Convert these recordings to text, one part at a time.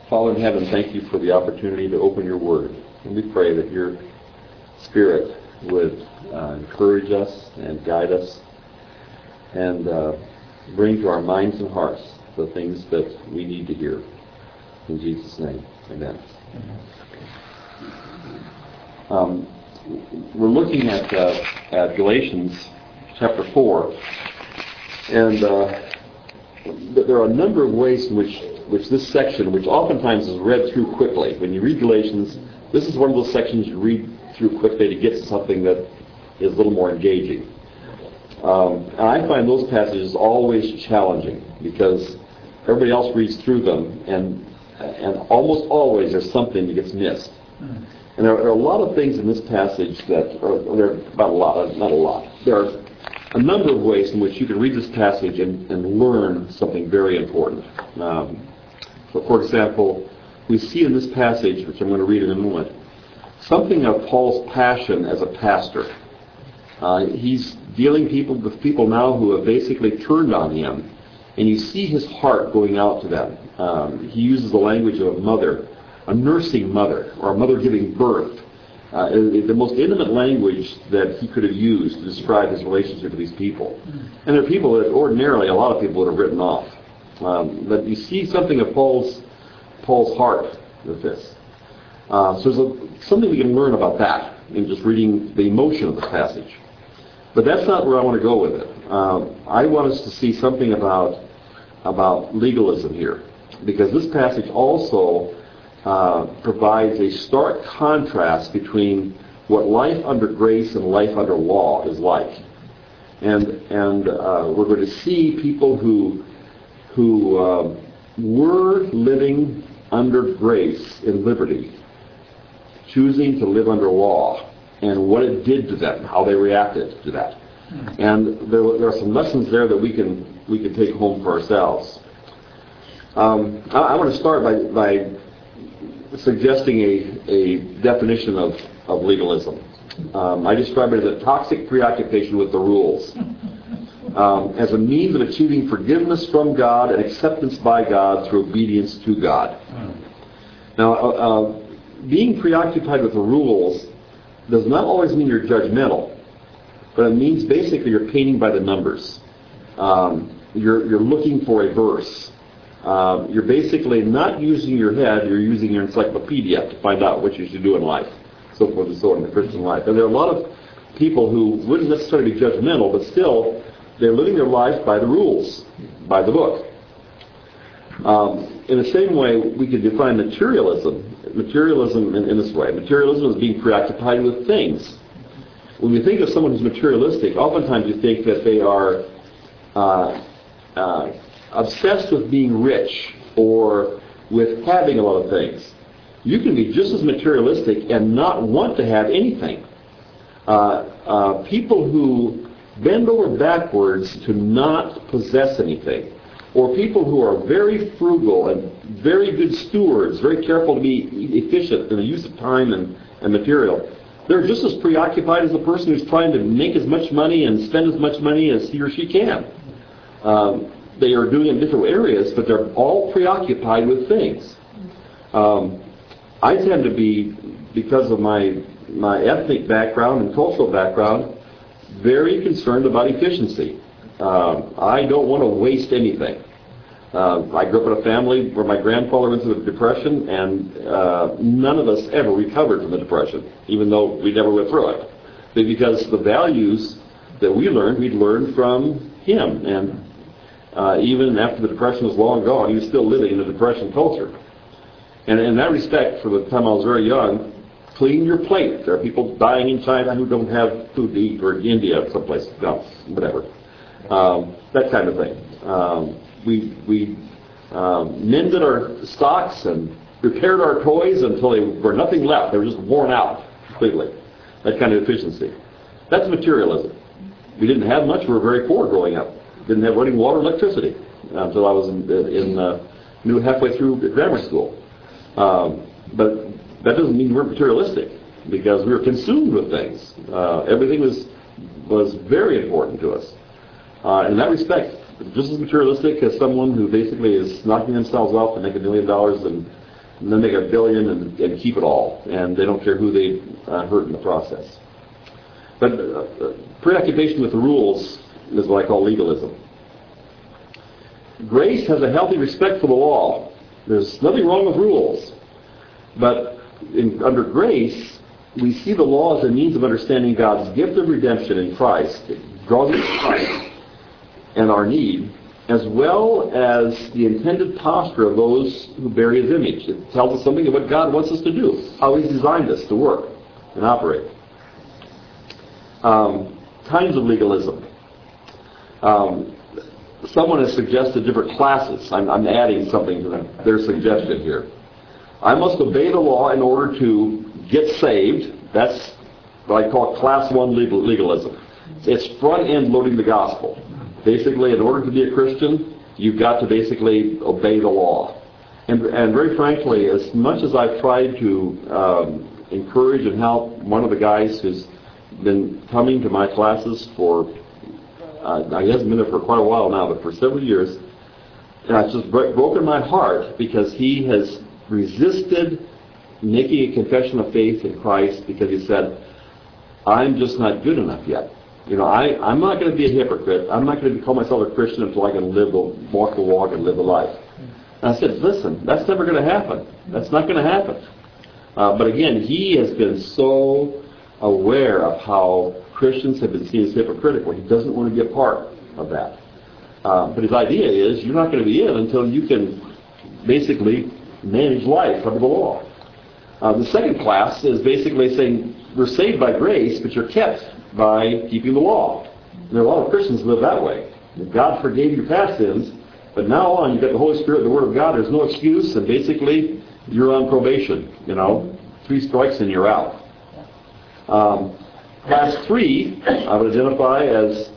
Father in heaven, thank you for the opportunity to open your word. And we pray that your Spirit would encourage us and guide us and bring to our minds and hearts the things that we need to hear. In Jesus' name, amen. We're looking at Galatians chapter 4, and there are a number of ways in which this section, which oftentimes is read through quickly. When you read Galatians, this is one of those sections you read through quickly to get to something that is a little more engaging. And I find those passages always challenging because everybody else reads through them, and almost always there's something that gets missed. And there are a lot of things in this passage that there are a number of ways in which you can read this passage and learn something very important. So, for example, we see in this passage, which I'm going to read in a moment, something of Paul's passion as a pastor. He's dealing with people now who have basically turned on him, and you see his heart going out to them. He uses the language of a mother, a nursing mother, or a mother giving birth. The most intimate language that he could have used to describe his relationship with these people. And they're people that ordinarily a lot of people would have written off. But you see something of Paul's heart with this. So there's something we can learn about that in just reading the emotion of the passage. But that's not where I want to go with it. I want us to see something about legalism here, because this passage also provides a stark contrast between what life under grace and life under law is like. And we're going to see people who were living under grace and liberty, choosing to live under law, and what it did to them, how they reacted to that. And there are some lessons there that we can take home for ourselves. I want to start by suggesting a definition of legalism. I describe it as a toxic preoccupation with the rules, as a means of achieving forgiveness from God and acceptance by God through obedience to God. Now, being preoccupied with the rules does not always mean you're judgmental, but it means basically you're painting by the numbers. You're looking for a verse. You're basically not using your head, you're using your encyclopedia to find out what you should do in life, so forth and so on in the Christian life. And there are a lot of people who wouldn't necessarily be judgmental, but still, they're living their life by the rules, by the book. In the same way, we could define materialism in this way. Materialism is being preoccupied with things. When you think of someone who's materialistic, oftentimes you think that they are obsessed with being rich or with having a lot of things. You can be just as materialistic and not want to have anything. People who bend over backwards to not possess anything, or people who are very frugal and very good stewards, very careful to be efficient in the use of time and material, they're just as preoccupied as the person who's trying to make as much money and spend as much money as he or she can. They are doing it in different areas, but they're all preoccupied with things. I tend to be, because of my ethnic background and cultural background, very concerned about efficiency. I don't want to waste anything. I grew up in a family where my grandfather went through the Depression, and none of us ever recovered from the Depression, even though we never went through it. Because the values that we'd learned from him. And even after the Depression was long gone, he was still living in the Depression culture. And in that respect, for the time I was very young, clean your plate. There are people dying in China who don't have food to eat, or in India, someplace, no, whatever. That kind of thing. We mended our stocks and repaired our toys until they were nothing left. They were just worn out completely. That kind of efficiency. That's materialism. We didn't have much. We were very poor growing up. Didn't have running water, electricity until I was knew halfway through grammar school. But that doesn't mean we're materialistic, because we were consumed with things. Everything was very important to us. In that respect, just as materialistic as someone who basically is knocking themselves off to make $1 million and then make $1 billion and keep it all, and they don't care who they hurt in the process. But preoccupation with the rules is what I call legalism. Grace has a healthy respect for the law. There's nothing wrong with rules. But under grace, we see the law as a means of understanding God's gift of redemption in Christ. It draws us to Christ and our need, as well as the intended posture of those who bear His image. It tells us something of what God wants us to do, how He's designed us to work and operate. Kinds of legalism. Someone has suggested different classes. I'm adding something to their suggestion here. I must obey the law in order to get saved. That's what I call class 1 legalism. It's front-end loading the gospel. Basically, in order to be a Christian, you've got to basically obey the law. And very frankly, as much as I've tried to encourage and help one of the guys who's been coming to my classes for, he hasn't been there for quite a while now, but for several years, and it's just broken my heart because he has resisted making a confession of faith in Christ because he said, I'm just not good enough yet. You know, I'm not going to be a hypocrite. I'm not going to call myself a Christian until I can walk the walk and live the life. And I said, listen, that's never going to happen. That's not going to happen. But again, he has been so aware of how Christians have been seen as hypocritical. He doesn't want to be a part of that. But his idea is you're not going to be in until you can basically manage life under the law. The second class is basically saying we're saved by grace, but you're kept by keeping the law. And there are a lot of Christians who live that way. God forgave your past sins, but now on you've got the Holy Spirit and the Word of God. There's no excuse, and basically you're on probation. 3 strikes and you're out. Class 3, I would identify as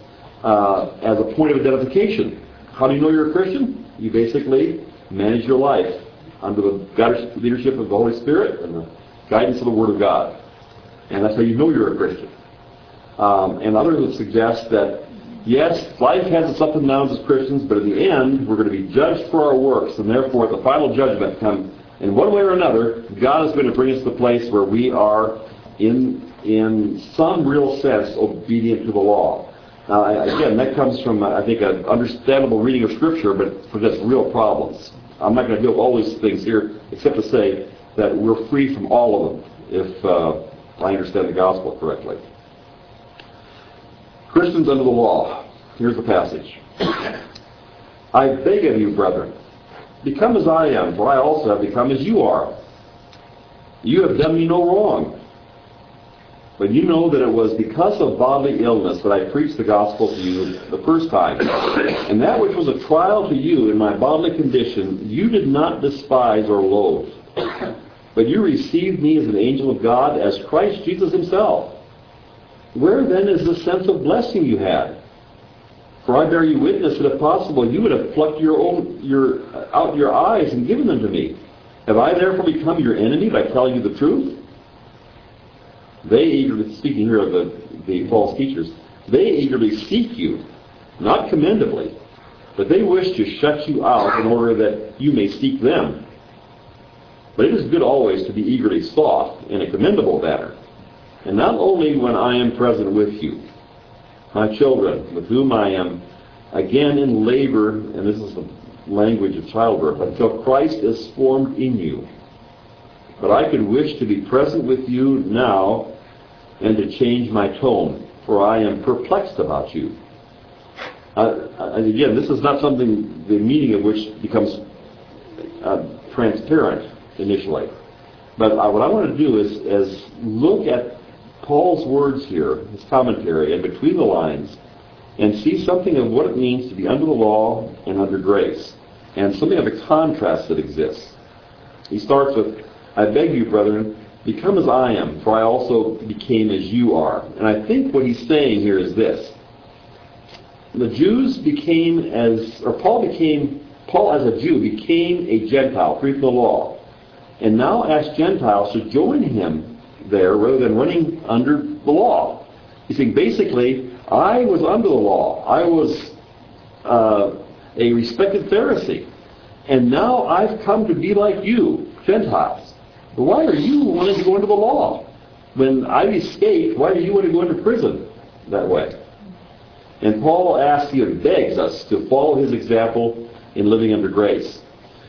a point of identification. How do you know you're a Christian? You basically manage your life under the leadership of the Holy Spirit and the guidance of the Word of God. And that's how you know you're a Christian. And others would suggest that, yes, life has its ups and downs as Christians, but in the end, we're going to be judged for our works, and therefore at the final judgment come, in one way or another, God is going to bring us to the place where we are, in some real sense, obedient to the law. Now, again, that comes from, I think, an understandable reading of Scripture, but presents real problems. I'm not going to deal with all these things here, except to say that we're free from all of them, if I understand the gospel correctly. Christians under the law. Here's the passage. I beg of you, brethren, become as I am, for I also have become as you are. You have done me no wrong. But you know that it was because of bodily illness that I preached the gospel to you the first time. And that which was a trial to you in my bodily condition, you did not despise or loathe. But you received me as an angel of God, as Christ Jesus himself. Where then is the sense of blessing you had? For I bear you witness that if possible you would have plucked out your eyes and given them to me. Have I therefore become your enemy by telling you the truth? They eagerly, speaking here of the false teachers, they eagerly seek you, not commendably, but they wish to shut you out in order that you may seek them. But it is good always to be eagerly sought in a commendable manner, and not only when I am present with you, my children, with whom I am again in labor, and this is the language of childbirth, until Christ is formed in you. But I could wish to be present with you now and to change my tone, for I am perplexed about you. And again, this is not something, the meaning of which becomes transparent initially. But what I want to do is look at Paul's words here, his commentary, and between the lines, and see something of what it means to be under the law and under grace, and something of the contrast that exists. He starts with, I beg you, brethren, become as I am, for I also became as you are. And I think what he's saying here is this. The Jews became Paul as a Jew became a Gentile, free from the law, and now asked Gentiles to join him there rather than running under the law. He's saying basically, I was under the law. I was a respected Pharisee. And now I've come to be like you, Gentiles. But why are you wanting to go into the law? When I've escaped, why do you want to go into prison that way? And Paul asks, he begs us to follow his example in living under grace.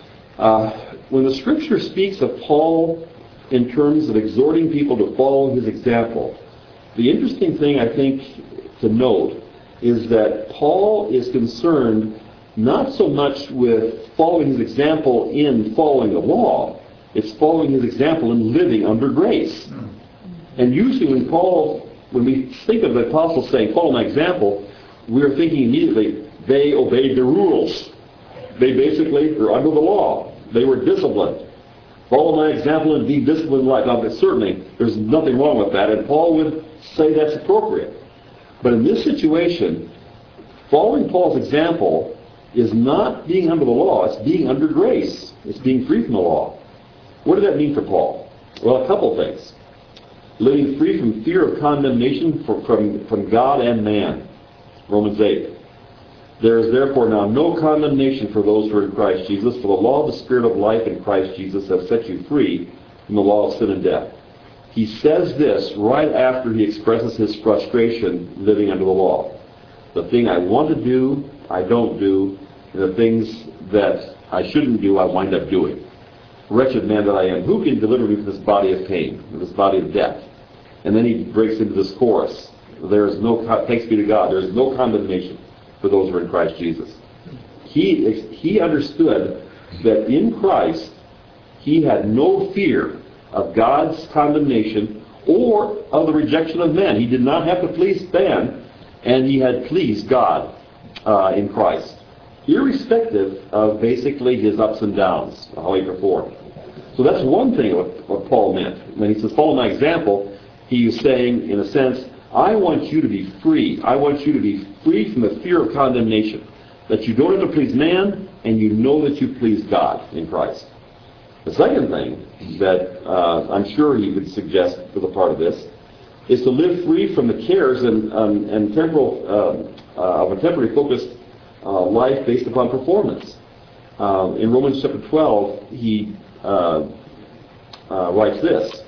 When the Scripture speaks of Paul in terms of exhorting people to follow his example, the interesting thing I think to note is that Paul is concerned not so much with following his example in following the law, it's following his example in living under grace. And usually when we think of the apostles saying, follow my example, we're thinking immediately, they obeyed the rules. They basically were under the law. They were disciplined. Follow my example and be disciplined in life. Now, certainly, there's nothing wrong with that, and Paul would say that's appropriate. But in this situation, following Paul's example is not being under the law, it's being under grace. It's being free from the law. What did that mean for Paul? Well, a couple things. Living free from fear of condemnation from God and man. Romans 8. There is therefore now no condemnation for those who are in Christ Jesus, for the law of the Spirit of life in Christ Jesus has set you free from the law of sin and death. He says this right after he expresses his frustration living under the law. The thing I want to do, I don't do, and the things that I shouldn't do, I wind up doing. Wretched man that I am, who can deliver me from this body of pain, from this body of death? And then he breaks into this chorus. There is no, thanks be to God, there is no condemnation for those who are in Christ Jesus. He understood that in Christ, he had no fear of God's condemnation or of the rejection of men. He did not have to please man, and he had pleased God in Christ, irrespective of basically his ups and downs, how he performed. So that's one thing what Paul meant. When he says, follow my example, he is saying, in a sense, I want you to be free. I want you to be free from the fear of condemnation. That you don't have to please man, and you know that you please God in Christ. The second thing that I'm sure he would suggest as a part of this is to live free from the cares and temporal of a temporary focused life based upon performance. In Romans chapter 12, he writes this.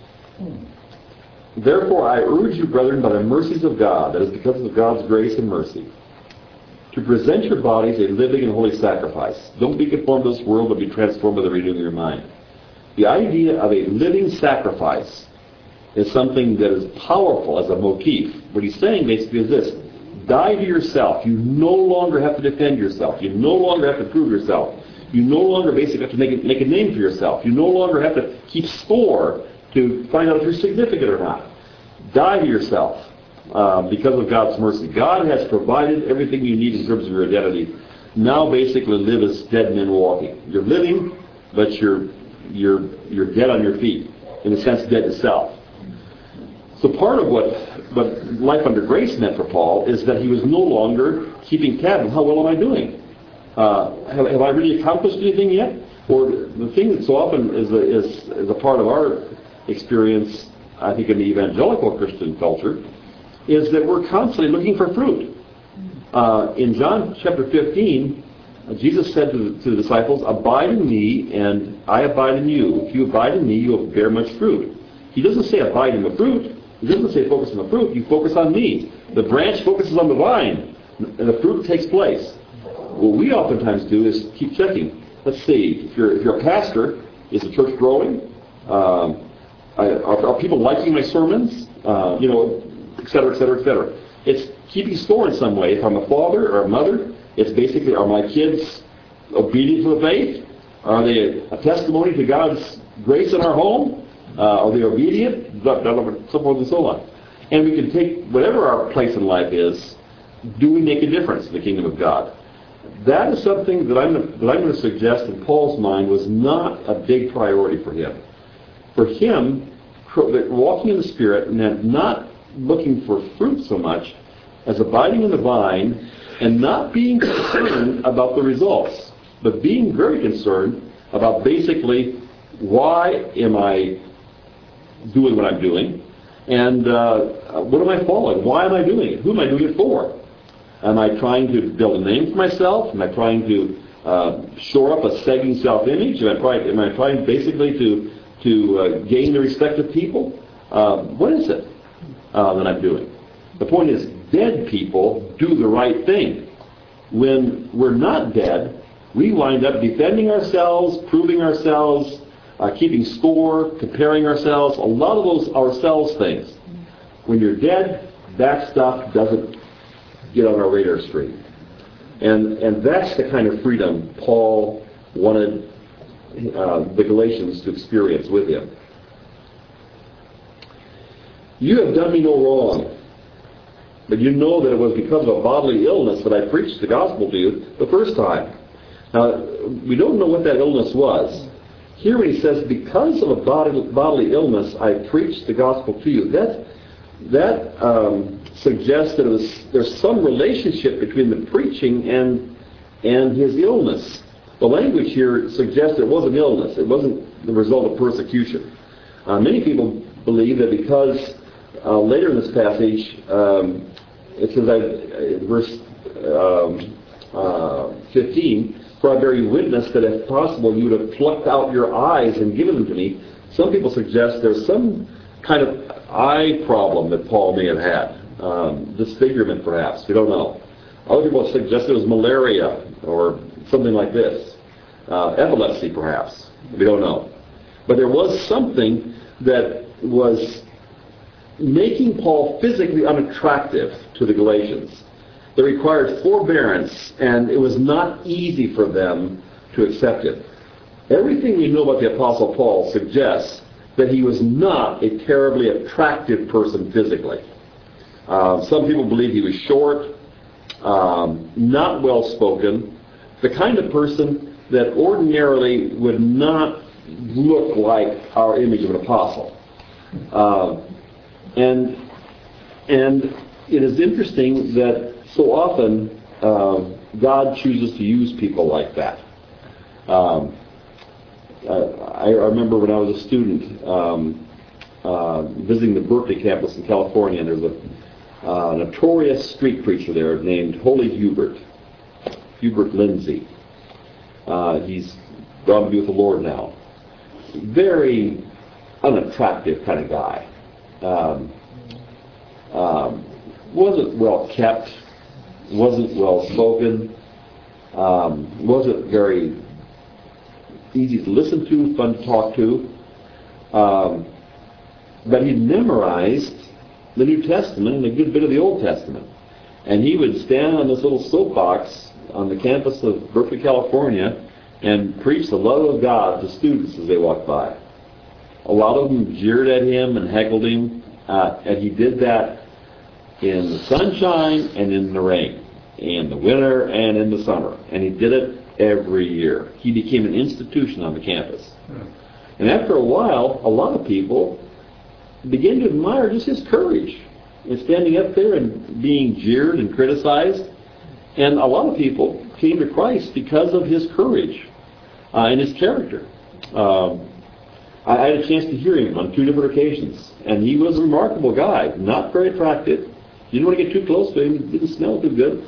Therefore I urge you, brethren, by the mercies of God, that is because of God's grace and mercy, to present your bodies a living and holy sacrifice. Don't be conformed to this world, but be transformed by the renewing of your mind. The idea of a living sacrifice is something that is powerful as a motif. What he's saying basically is this. Die to yourself. You no longer have to defend yourself. You no longer have to prove yourself. You no longer basically have to make a name for yourself. You no longer have to keep score to find out if you're significant or not. Die to yourself because of God's mercy. God has provided everything you need in terms of your identity. Now basically live as dead men walking. You're living, but you're dead on your feet. In a sense, dead to self. So part of what life under grace meant for Paul is that he was no longer keeping tab of how well am I doing? Have I really accomplished anything yet? Or the thing that so often is a part of our experience, I think, in the evangelical Christian culture, is that we're constantly looking for fruit. In John chapter 15, Jesus said to the disciples, abide in me and I abide in you. If you abide in me, you will bear much fruit. He doesn't say abide in the fruit. He doesn't say focus on the fruit. You focus on me. The branch focuses on the vine, and the fruit takes place. What we oftentimes do is keep checking. Let's see, if you're a pastor, is the church growing? Are people liking my sermons? Et cetera, et cetera, et cetera. It's keeping score in some way. If I'm a father or a mother, it's basically, are my kids obedient to the faith? Are they a testimony to God's grace in our home? Are they obedient? So forth and so on. And we can take whatever our place in life is, do we make a difference in the kingdom of God? That is something that I'm going to suggest in Paul's mind was not a big priority for him. For him, walking in the Spirit meant not looking for fruit so much as abiding in the vine and not being concerned about the results, but being very concerned about basically why am I doing what I'm doing, and what am I following? Why am I doing it? Who am I doing it for? Am I trying to build a name for myself? Am I trying to shore up a sagging self-image? Am I trying basically to gain the respect of people? What is it that I'm doing? The point is, dead people do the right thing. When we're not dead, we wind up defending ourselves, proving ourselves, keeping score, comparing ourselves, a lot of those ourselves things. When you're dead, that stuff doesn't get on our radar screen. And that's the kind of freedom Paul wanted the Galatians to experience with him. You have done me no wrong, but you know that it was because of a bodily illness that I preached the gospel to you the first time. Now, we don't know what that illness was. Here when he says, because of a bodily illness, I preached the gospel to you, that suggests that there's some relationship between the preaching and his illness. The language here suggests it was an illness. It wasn't the result of persecution. Many people believe that because later in this passage, it says, verse 15, for I bear you witness that if possible you would have plucked out your eyes and given them to me. Some people suggest there's some kind of eye problem that Paul may have had. Disfigurement, perhaps. We don't know. Other people suggest it was malaria or something like this. Epilepsy, perhaps. We don't know. But there was something that was making Paul physically unattractive to the Galatians. They required forbearance, and it was not easy for them to accept it. Everything we know about the Apostle Paul suggests that he was not a terribly attractive person physically. Some people believe he was short, not well-spoken, the kind of person that ordinarily would not look like our image of an apostle. And it is interesting that so often God chooses to use people like that. I remember when I was a student visiting the Berkeley campus in California, and there's a notorious street preacher there named Holy Hubert Lindsay. He's gone to be with the Lord now. Very unattractive kind of guy. Wasn't well kept, wasn't well spoken, wasn't very easy to listen to, fun to talk to. But he memorized the New Testament and a good bit of the Old Testament. And he would stand on this little soapbox on the campus of Berkeley, California, and preach the love of God to students as they walked by. A lot of them jeered at him and heckled him, and he did that in the sunshine and in the rain, in the winter and in the summer. And he did it every year. He became an institution on the campus. And after a while, a lot of people began to admire just his courage in standing up there and being jeered and criticized. And a lot of people came to Christ because of his courage and his character. I had a chance to hear him on 2 different occasions. And he was a remarkable guy, not very attractive. You didn't want to get too close to him. He didn't smell too good.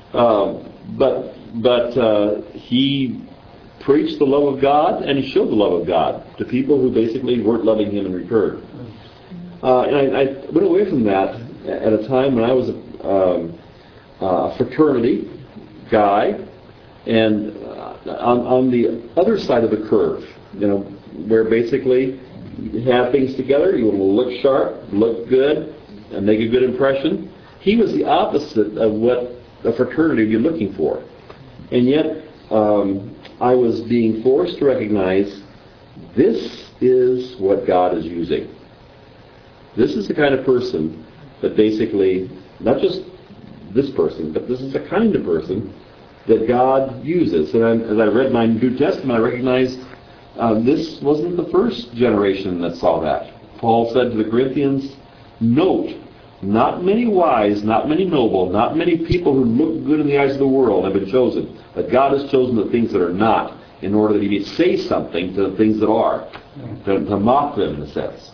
But he preached the love of God, and he showed the love of God to people who basically weren't loving him in return. And I went away from that at a time when I was a fraternity guy, and on the other side of the curve, where basically you have things together, you want to look sharp, look good, and make a good impression. He was the opposite of what a fraternity would be looking for. And yet, I was being forced to recognize this is what God is using. This is the kind of person that basically, not just this person, but this is the kind of person that God uses. And as I read my New Testament, I recognized this wasn't the first generation that saw that. Paul said to the Corinthians, note, not many wise, not many noble, not many people who look good in the eyes of the world have been chosen. But God has chosen the things that are not, in order that he may say something to the things that are, to mock them in a sense.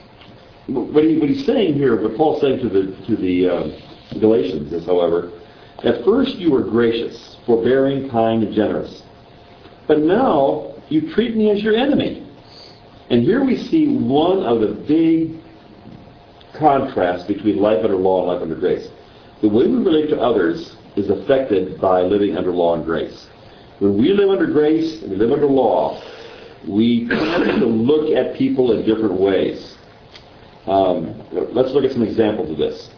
What he's saying here, what Paul's saying to the Galatians is, however, At first you were gracious, forbearing, kind, and generous. But now you treat me as your enemy. And here we see one of the big contrasts between life under law and life under grace. The way we relate to others is affected by living under law and grace. When we live under grace and we live under law, we tend to look at people in different ways. Let's look at some examples of this.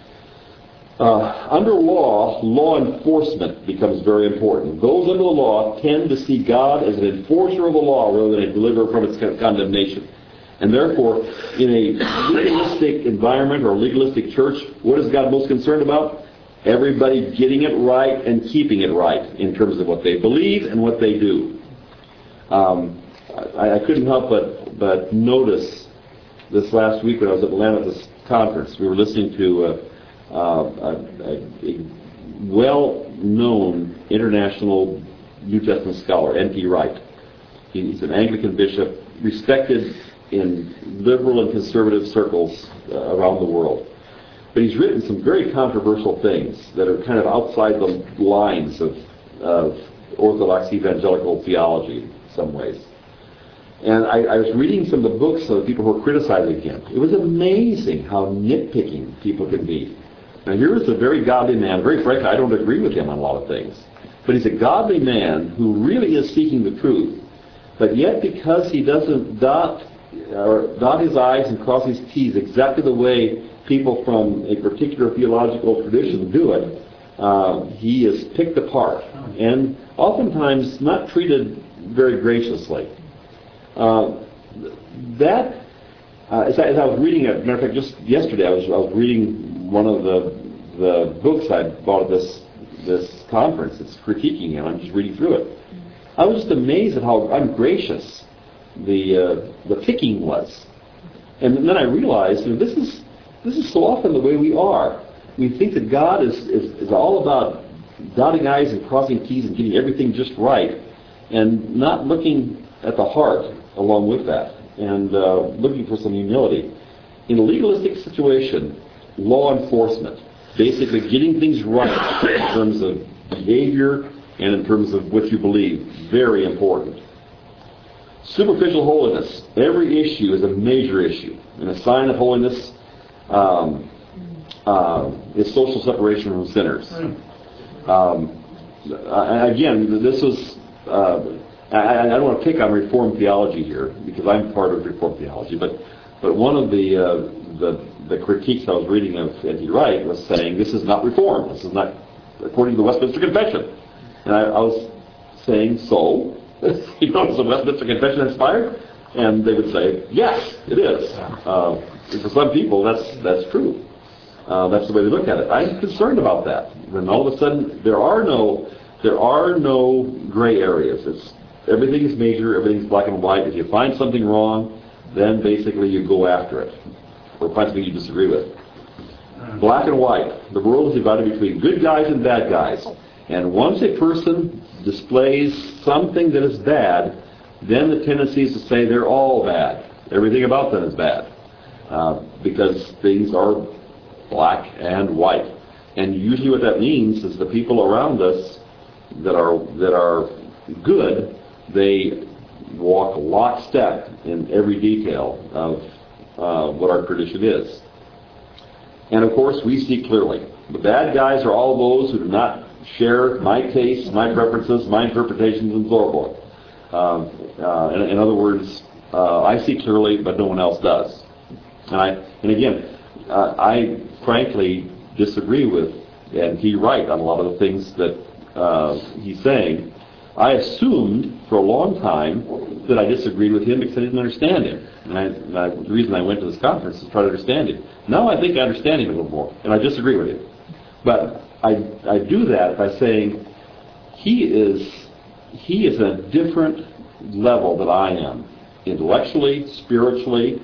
Under law enforcement becomes very important. Those under the law tend to see God as an enforcer of the law rather than a deliverer from its condemnation. And therefore, in a legalistic environment or a legalistic church, what is God most concerned about? Everybody getting it right and keeping it right in terms of what they believe and what they do. I couldn't help but notice this last week when I was at Atlanta at this conference. We were listening to a well-known international New Testament scholar, N.T. Wright. He's an Anglican bishop, respected in liberal and conservative circles around the world. But he's written some very controversial things that are kind of outside the lines of Orthodox evangelical theology in some ways. And I was reading some of the books of the people who were criticizing him. It was amazing how nitpicking people can be. Now here is a very godly man. Very frankly, I don't agree with him on a lot of things. But he's a godly man who really is seeking the truth. But yet because he doesn't dot his I's and cross his T's exactly the way people from a particular theological tradition do it, he is picked apart and oftentimes not treated very graciously. As I was reading, as a matter of fact, just yesterday I was reading one of the books I bought at this conference. It's critiquing him. I'm just reading through it. I was just amazed at how ungracious the picking was. And then I realized, this is so often the way we are. We think that God is all about dotting I's and crossing T's and getting everything just right, and not looking at the heart along with that, and looking for some humility. In a legalistic situation, law enforcement, basically getting things right in terms of behavior and in terms of what you believe, very important. Superficial holiness. Every issue is a major issue. And a sign of holiness is social separation from sinners. Again, this was... I don't want to pick on Reformed theology here because I'm part of Reformed theology, but one of the critiques I was reading of N.T. Wright was saying this is not Reformed. This is not according to the Westminster Confession. And I was saying, so? Is the Westminster Confession inspired? And they would say, yes, it is. For some people, that's true. That's the way they look at it. I'm concerned about that. When all of a sudden there are no gray areas. Everything is major. Everything's black and white. If you find something wrong, then basically you go after it, or find something you disagree with. Black and white. The world is divided between good guys and bad guys. And once a person displays something that is bad, then the tendency is to say they're all bad. Everything about them is bad. Because things are black and white. And usually what that means is the people around us that are good, they walk lockstep in every detail of what our tradition is. And of course we see clearly. The bad guys are all those who do not share my tastes, my preferences, my interpretations, and so forth. In other words, I see clearly, but no one else does. And again, I frankly disagree with N.T. Wright on a lot of the things that he's saying. I assumed for a long time that I disagreed with him because I didn't understand him. And the reason I went to this conference is to try to understand him. Now I think I understand him a little more, and I disagree with him. But I do that by saying he is at a different level than I am, intellectually, spiritually,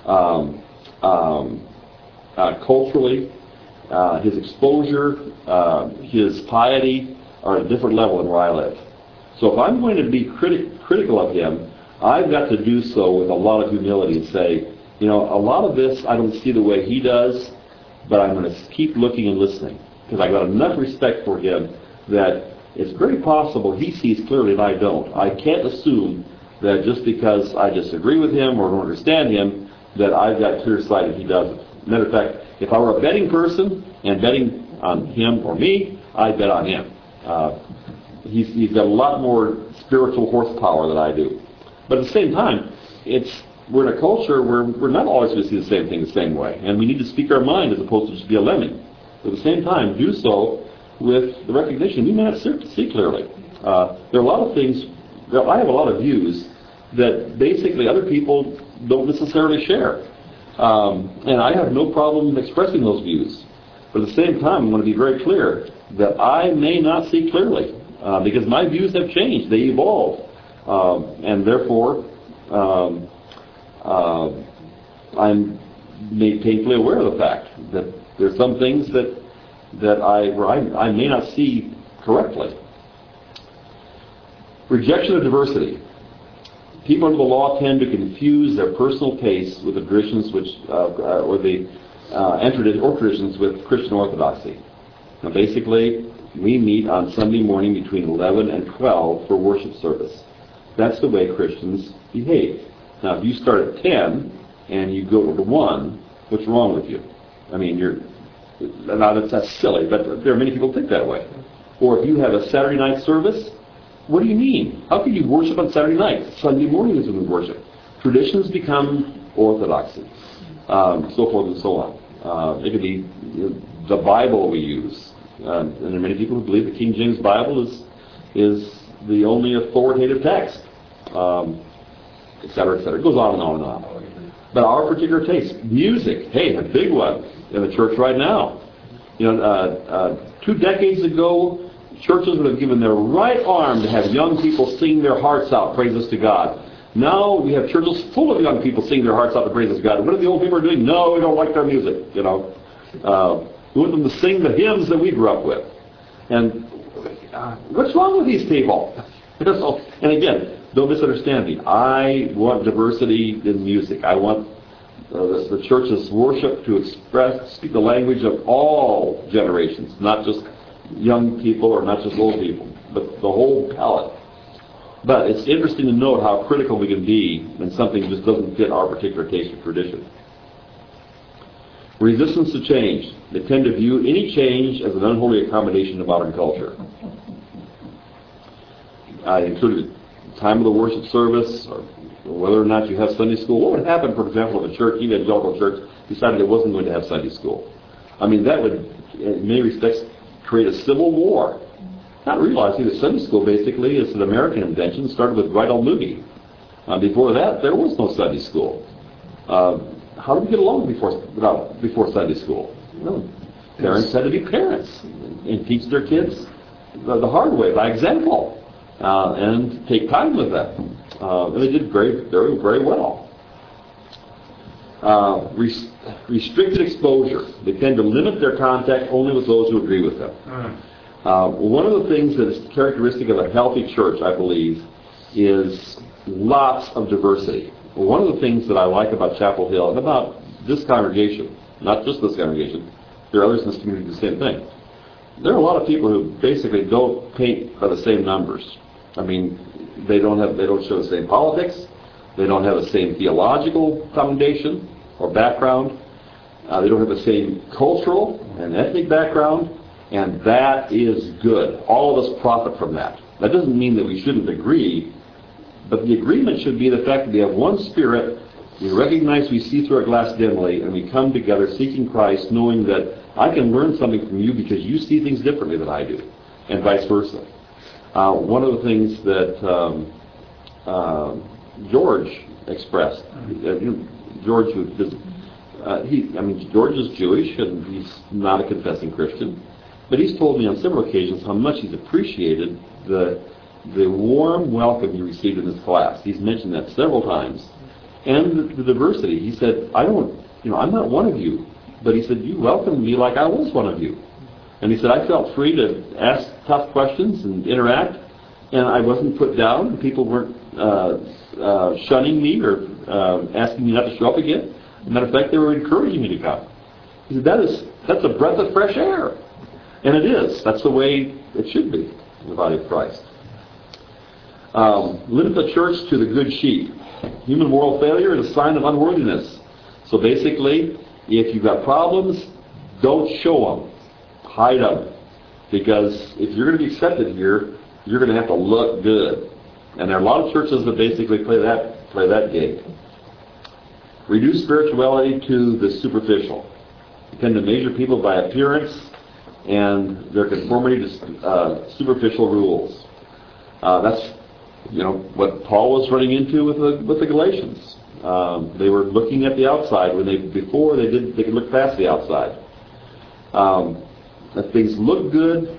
culturally. His exposure, his piety are at a different level than where I live. So if I'm going to be critical of him, I've got to do so with a lot of humility and say, a lot of this I don't see the way he does, but I'm going to keep looking and listening. because I got enough respect for him that it's very possible he sees clearly and I don't. I can't assume that just because I disagree with him or don't understand him, that I've got clear sight and he doesn't. Matter of fact, if I were a betting person and betting on him or me, I'd bet on him. He's got a lot more spiritual horsepower than I do. But at the same time, we're in a culture where we're not always going to see the same thing the same way. And we need to speak our mind as opposed to just be a lemming. But at the same time, do so with the recognition we may not see clearly. There are a lot of things, I have a lot of views that basically other people don't necessarily share. And I have no problem expressing those views. But at the same time, I want to be very clear that I may not see clearly because my views have changed. They evolved. And therefore, I'm made painfully aware of the fact that there's some things that I may not see correctly. Rejection of diversity. People under the law tend to confuse their personal tastes with the traditions traditions with Christian orthodoxy. Now, basically, we meet on Sunday morning between 11 and 12 for worship service. That's the way Christians behave. Now, if you start at 10 and you go to 1, what's wrong with you? I mean, that's silly, but there are many people who think that way. Or if you have a Saturday night service, what do you mean? How can you worship on Saturday night? Sunday morning is when we worship. Traditions become orthodoxy, so forth and so on. It could be the Bible we use. And there are many people who believe the King James Bible is the only authoritative text, et cetera, et cetera. It goes on and on and on. But our particular taste, music, hey, a big one in the church right now. 2 decades ago, churches would have given their right arm to have young people sing their hearts out, praises to God. Now we have churches full of young people singing their hearts out to praises to God. What are the old people doing? No, we don't like their music. We want them to sing the hymns that we grew up with. And what's wrong with these people? And again, don't misunderstand me. I want diversity in music. I want the church's worship to speak the language of all generations, not just young people or not just old people, but the whole palette. But it's interesting to note how critical we can be when something just doesn't fit our particular taste or tradition. Resistance to change. They tend to view any change as an unholy accommodation to modern culture. I included the time of the worship service, or whether or not you have Sunday school. What would happen, for example, if a church, evangelical church, decided it wasn't going to have Sunday school? I mean, that would, in many respects, create a civil war. Not realizing that Sunday school basically is an American invention, started with Dwight L. Moody. Before that, there was no Sunday school. How did we get along before Sunday school? Well, parents had to be parents and teach their kids the hard way by example and take time with them. And they did very, very, very well. Restricted exposure. They tend to limit their contact only with those who agree with them. One of the things that is characteristic of a healthy church, I believe, is lots of diversity. One of the things that I like about Chapel Hill and about this congregation, not just this congregation, there are others in this community do the same thing. There are a lot of people who basically don't paint by the same numbers. I mean, they don't show the same politics. They don't have the same theological foundation or background. They don't have the same cultural and ethnic background, and that is good. All of us profit from that. That doesn't mean that we shouldn't agree, but the agreement should be the fact that we have one Spirit, we recognize we see through a glass dimly, and we come together seeking Christ, knowing that I can learn something from you because you see things differently than I do, and vice versa. One of the things that George expressed, George is Jewish and he's not a confessing Christian, but he's told me on several occasions how much he's appreciated the warm welcome he received in this class. He's mentioned that several times. And the diversity. He said, I'm not one of you, but he said, you welcomed me like I was one of you. And he said, I felt free to ask tough questions and interact, and I wasn't put down. People weren't shunning me or asking me not to show up again. As a matter of fact, they were encouraging me to come. He said, that's a breath of fresh air. And it is. That's the way it should be in the body of Christ. Limit the church to the good sheep. Human moral failure is a sign of unworthiness. So basically, if you've got problems, don't show them. Hide them. Because if you're going to be accepted here, you're going to have to look good. And there are a lot of churches that basically play that game. Reduce spirituality to the superficial. You tend to measure people by appearance and their conformity to superficial rules. That's what Paul was running into with the Galatians. They were looking at the outside when they could look past the outside. If things look good,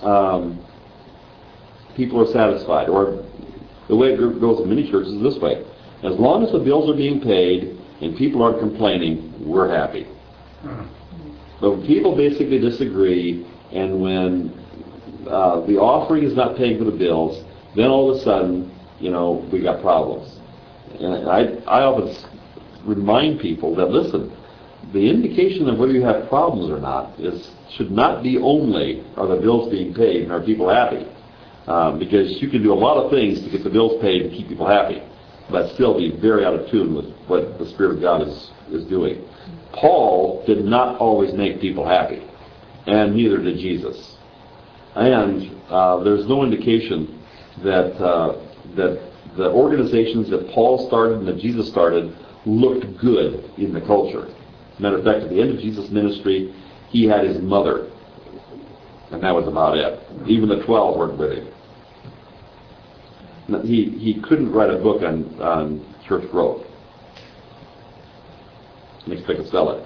people are satisfied. Or the way it goes in many churches is this way: as long as the bills are being paid and people aren't complaining, we're happy. But when people basically disagree, and when the offering is not paying for the bills, then all of a sudden, we got problems. And I often remind people that, listen, the indication of whether you have problems or not should not be only are the bills being paid and are people happy. Because you can do a lot of things to get the bills paid and keep people happy, but still be very out of tune with what the Spirit of God is doing. Paul did not always make people happy, and neither did Jesus. And there's no indication that the organizations that Paul started and that Jesus started looked good in the culture. Matter of fact, at the end of Jesus' ministry, he had his mother, and that was about it. Even the 12 weren't with him. He couldn't write a book on church growth and expect to sell it.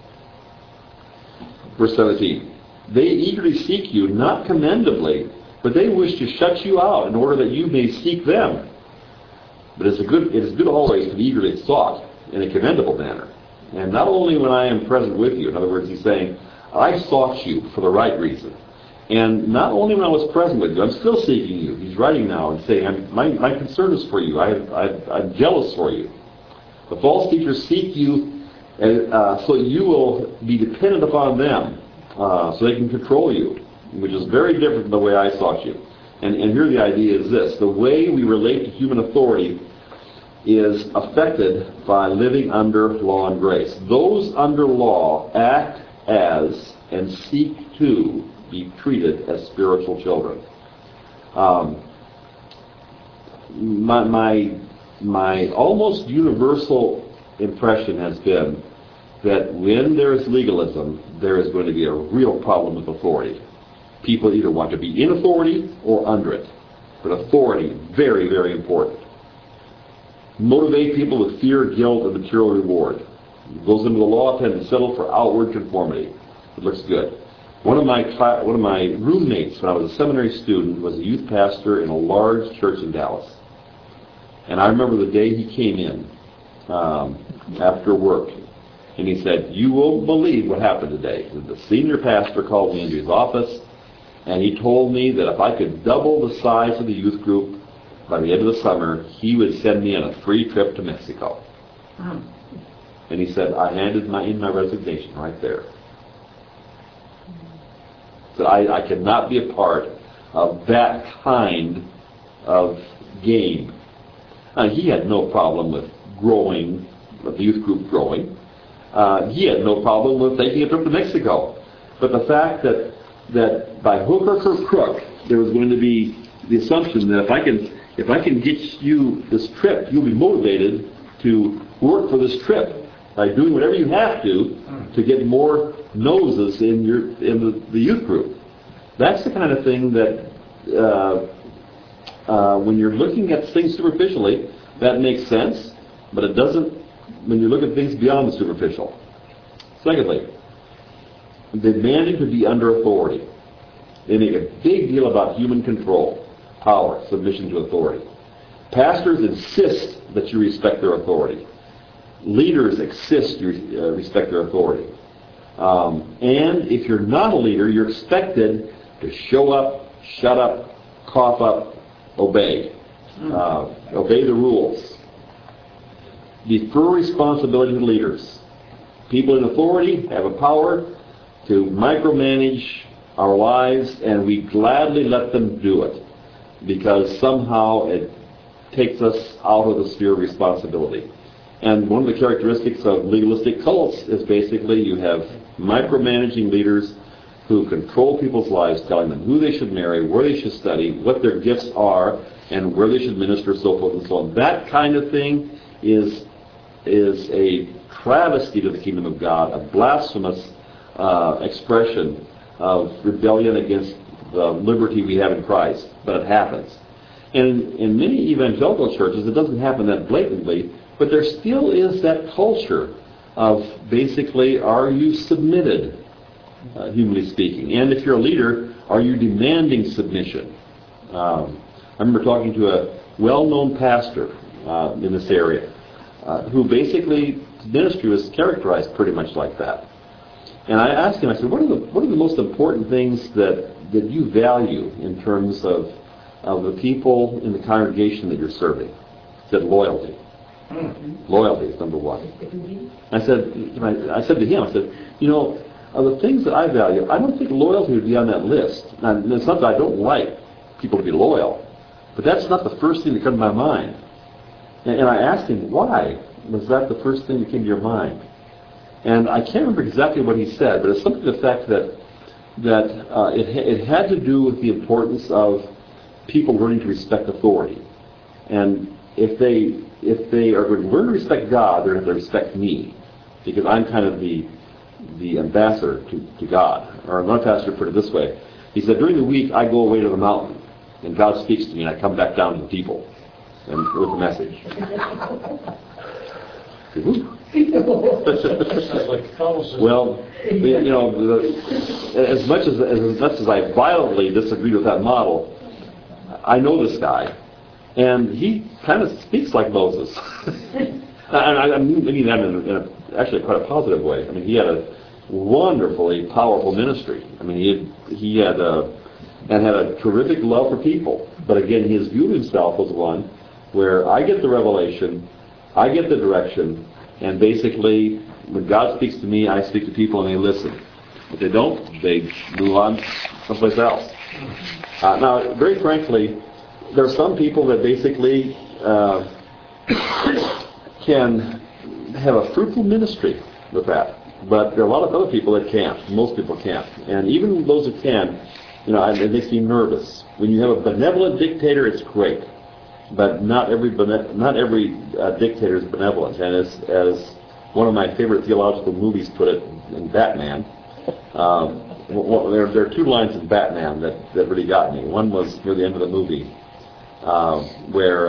Verse 17. They eagerly seek you, not commendably, but they wish to shut you out in order that you may seek them. But it is good always to be eagerly sought in a commendable manner. And not only when I am present with you. In other words, he's saying, I sought you for the right reason. And not only when I was present with you, I'm still seeking you. He's writing now and saying, my concern is for you. I'm jealous for you. The false teachers seek you so you will be dependent upon them, so they can control you, which is very different than the way I sought you. And here the idea is this: the way we relate to human authority is affected by living under law and grace. Those under law act as and seek to be treated as spiritual children. My almost universal impression has been that when there is legalism, there is going to be a real problem with authority. People either want to be in authority or under it. But authority, very, very important. Motivate people with fear, guilt, and material reward. It goes into the law, tend to settle for outward conformity. It looks good. One of my roommates when I was a seminary student was a youth pastor in a large church in Dallas. And I remember the day he came in after work. And he said, you won't believe what happened today. The senior pastor called me into his office, and he told me that if I could double the size of the youth group by the end of the summer, he would send me on a free trip to Mexico. And he said, I handed in my resignation right there. That I cannot be a part of that kind of game. He had no problem with growing, with the youth group growing. He had no problem with taking a trip to Mexico. But the fact that by hook or crook, there was going to be the assumption that if I can get you this trip, you'll be motivated to work for this trip by doing whatever you have to get more noses in the youth group. That's the kind of thing that when you're looking at things superficially, that makes sense, but it doesn't when you look at things beyond the superficial. Secondly, demanding to be under authority. They make a big deal about human control, power, submission to authority. Pastors insist that you respect their authority. Leaders insist you respect their authority. And if you're not a leader, you're expected to show up, shut up, cough up, obey. Obey the rules. Defer responsibility to leaders. People in authority have a power to micromanage our lives, and we gladly let them do it because somehow it takes us out of the sphere of responsibility. And one of the characteristics of legalistic cults is basically you have micromanaging leaders who control people's lives, telling them who they should marry, where they should study, what their gifts are, and where they should minister, so forth and so on. That kind of thing is a travesty to the kingdom of God, a blasphemous expression of rebellion against the liberty we have in Christ. But it happens. And in many evangelical churches, it doesn't happen that blatantly, but there still is that culture of basically, are you submitted, humanly speaking? And if you're a leader, are you demanding submission? I remember talking to a well-known pastor in this area who basically, his ministry was characterized pretty much like that. And I asked him, I said, what are the most important things that you value in terms of the people in the congregation that you're serving? He said, loyalty. Loyalty is number one. I said to him, I said, of the things that I value, I don't think loyalty would be on that list. Now, it's not that I don't like people to be loyal, but that's not the first thing that comes to my mind. And I asked him, why was that the first thing that came to your mind? And I can't remember exactly what he said, but it's something to the fact that it had to do with the importance of people learning to respect authority. And if they are going to learn to respect God, they're going to have to respect me, because I'm kind of the ambassador to God. Or one pastor put it this way. He said, during the week, I go away to the mountain, and God speaks to me, and I come back down to the people and with the message. Well, as much as I violently disagree with that model, I know this guy, and he kind of speaks like Moses. And I mean that in actually quite a positive way. I mean, he had a wonderfully powerful ministry. I mean, he had a terrific love for people. But again, he has viewed himself as one where I get the revelation, I get the direction, and basically, when God speaks to me, I speak to people and they listen. If they don't, they move on someplace else. Now, very frankly, there are some people that basically can have a fruitful ministry with that. But there are a lot of other people that can't. Most people can't. And even those who can, it makes me nervous. When you have a benevolent dictator, it's great. But not every dictator is benevolent. And as one of my favorite theological movies put it, in Batman, there are two lines in Batman that really got me. One was near the end of the movie, where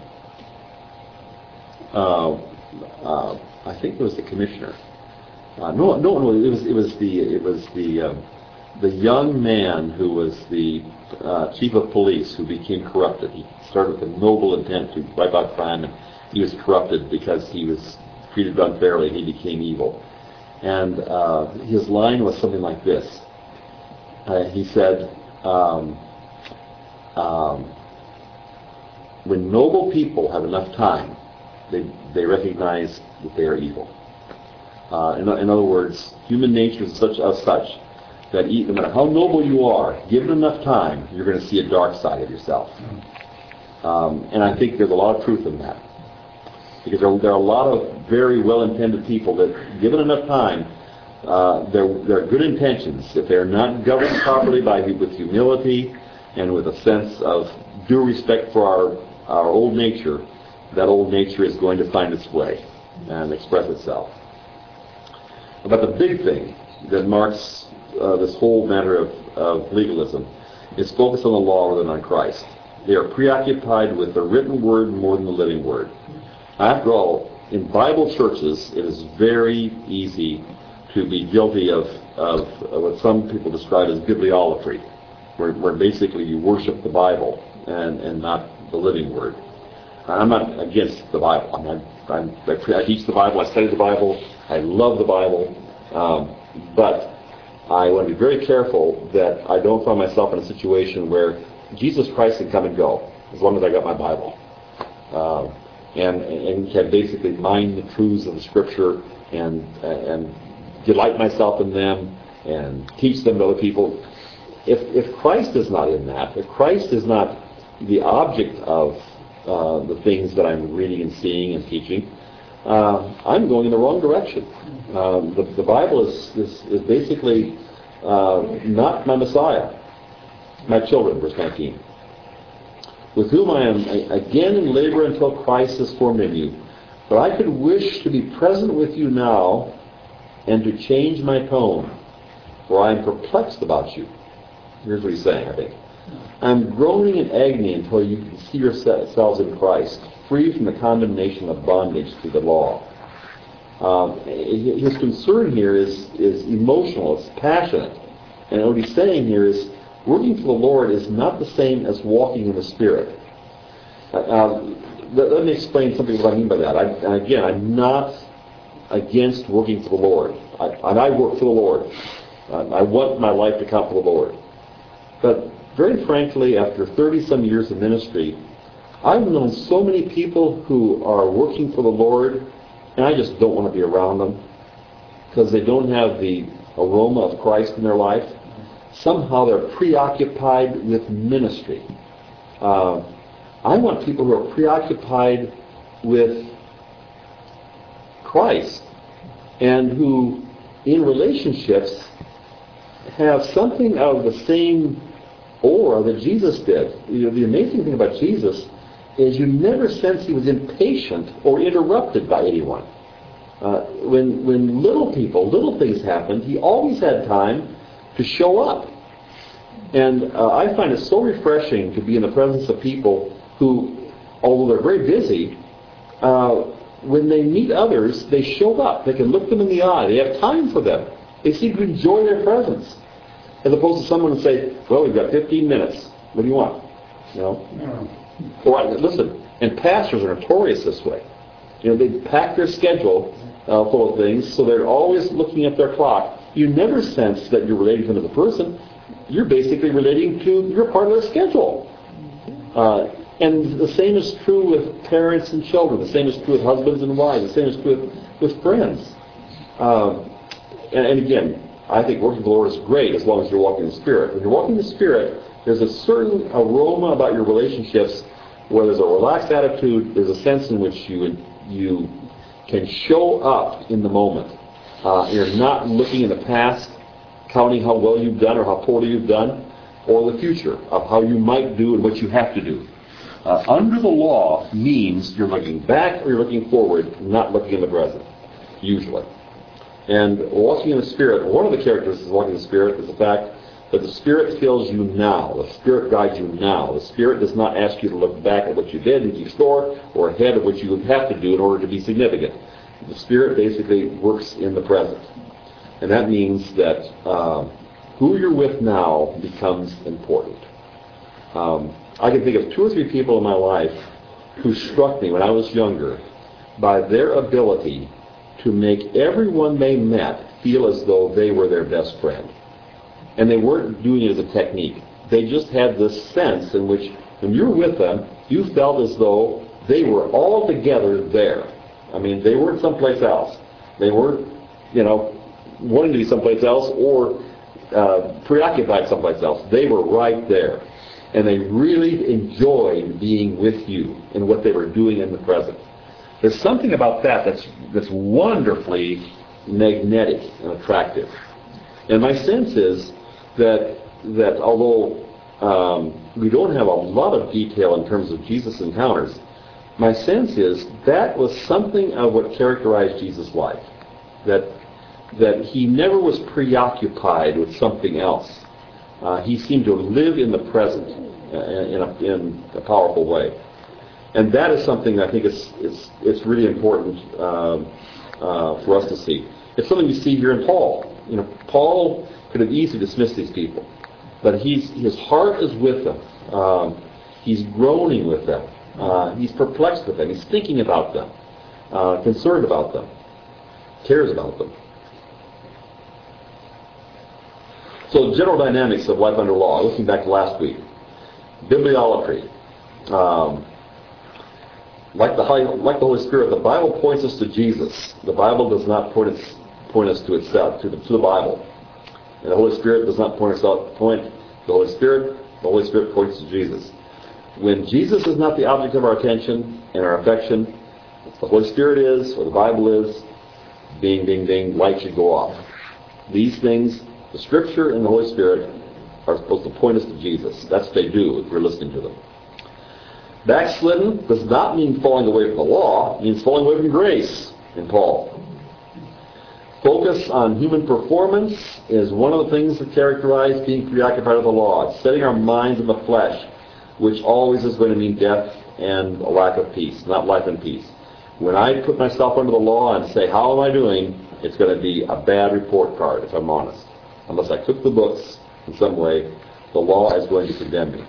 I think it was the commissioner. No, it was the young man who was the chief of police who became corrupted. He started with a noble intent to wipe out crime, and he was corrupted because he was treated unfairly, and he became evil. And his line was something like this. He said, when noble people have enough time, they recognize that they are evil. In other words, human nature is such that no matter how noble you are, given enough time, you're going to see a dark side of yourself. And I think there's a lot of truth in that. Because there are a lot of very well-intended people that, given enough time, their good intentions, if they're not governed properly with humility and with a sense of due respect for our old nature, that old nature is going to find its way and express itself. But the big thing that marks this whole matter of legalism is focus on the law rather than on Christ. They are preoccupied with the written word more than the living word. After all, in Bible churches, it is very easy to be guilty of what some people describe as bibliolatry, where basically you worship the Bible and not the living word. I'm not against the Bible. I teach the Bible, I study the Bible, I love the Bible, but I want to be very careful that I don't find myself in a situation where Jesus Christ can come and go, as long as I got my Bible. And can basically mine the truths of the Scripture and delight myself in them and teach them to other people. if Christ is not in that, if Christ is not the object of the things that I'm reading and seeing and teaching, I'm going in the wrong direction. The Bible is basically not my Messiah. My children, verse 19. With whom I am again in labor until Christ is formed in you. But I could wish to be present with you now and to change my tone, for I am perplexed about you. Here's what he's saying, I think. I'm groaning in agony until you can see yourselves in Christ, free from the condemnation of bondage to the law. His concern here is emotional, it's passionate. And what he's saying here is, working for the Lord is not the same as walking in the Spirit. Let me explain something what I mean by that. Again, I'm not against working for the Lord. I work for the Lord. I want my life to count for the Lord. But very frankly, after 30-some years of ministry, I've known so many people who are working for the Lord, and I just don't want to be around them because they don't have the aroma of Christ in their life. Somehow they're preoccupied with ministry. I want people who are preoccupied with Christ and who, in relationships, have something of the same aura that Jesus did. The amazing thing about Jesus is you never sense he was impatient or interrupted by anyone. When little things happened, he always had time to show up. And I find it so refreshing to be in the presence of people who, although they're very busy, when they meet others, they show up. They can look them in the eye. They have time for them. They seem to enjoy their presence. As opposed to someone who say, well, we've got 15 minutes. What do you want? You know? Or, listen, and pastors are notorious this way. They pack their schedule full of things, so they're always looking at their clock. You never sense that you're relating to them as a person. You're basically relating to your part of their schedule. And the same is true with parents and children. The same is true with husbands and wives. The same is true with friends. And again, I think working for the Lord is great as long as you're walking in the Spirit. When you're walking in the Spirit, there's a certain aroma about your relationships where there's a relaxed attitude. There's a sense in which you can show up in the moment. You're not looking in the past, counting how well you've done or how poorly you've done, or the future of how you might do and what you have to do. Under the law means you're looking back or you're looking forward, not looking in the present, usually. And walking in the Spirit, one of the characteristics of walking in the Spirit is the fact that the Spirit fills you now. The Spirit guides you now. The Spirit does not ask you to look back at what you did and keep score or ahead of what you would have to do in order to be significant. The Spirit basically works in the present. And that means that who you're with now becomes important. I can think of 2 or 3 people in my life who struck me when I was younger by their ability to make everyone they met feel as though they were their best friend. And they weren't doing it as a technique. They just had this sense in which when you were with them, you felt as though they were all together there. I mean, they weren't someplace else. They weren't, wanting to be someplace else or preoccupied someplace else. They were right there. And they really enjoyed being with you and what they were doing in the present. There's something about that's wonderfully magnetic and attractive. And my sense is that although we don't have a lot of detail in terms of Jesus' encounters, my sense is that was something of what characterized Jesus' life. That he never was preoccupied with something else. He seemed to live in the present in a powerful way. And that is something I think it's really important for us to see. It's something you see here in Paul. Paul could have easily dismissed these people, but his heart is with them. He's groaning with them. He's perplexed with them. He's thinking about them, concerned about them, cares about them. So general dynamics of life under law, looking back to last week. Bibliolatry. Like the Holy Spirit, the Bible points us to Jesus. The Bible does not point us to itself, to the Bible. And the Holy Spirit does not point The Holy Spirit points to Jesus. When Jesus is not the object of our attention and our affection, the Holy Spirit is, or the Bible is, ding, ding, ding, light should go off. These things, the Scripture and the Holy Spirit, are supposed to point us to Jesus. That's what they do if we're listening to them. Backslidden does not mean falling away from the law. It means falling away from grace in Paul. Focus on human performance is one of the things that characterize being preoccupied with the law. It's setting our minds in the flesh, which always is going to mean death and a lack of peace, not life and peace. When I put myself under the law and say, how am I doing, it's going to be a bad report card, if I'm honest. Unless I cook the books in some way, the law is going to condemn me.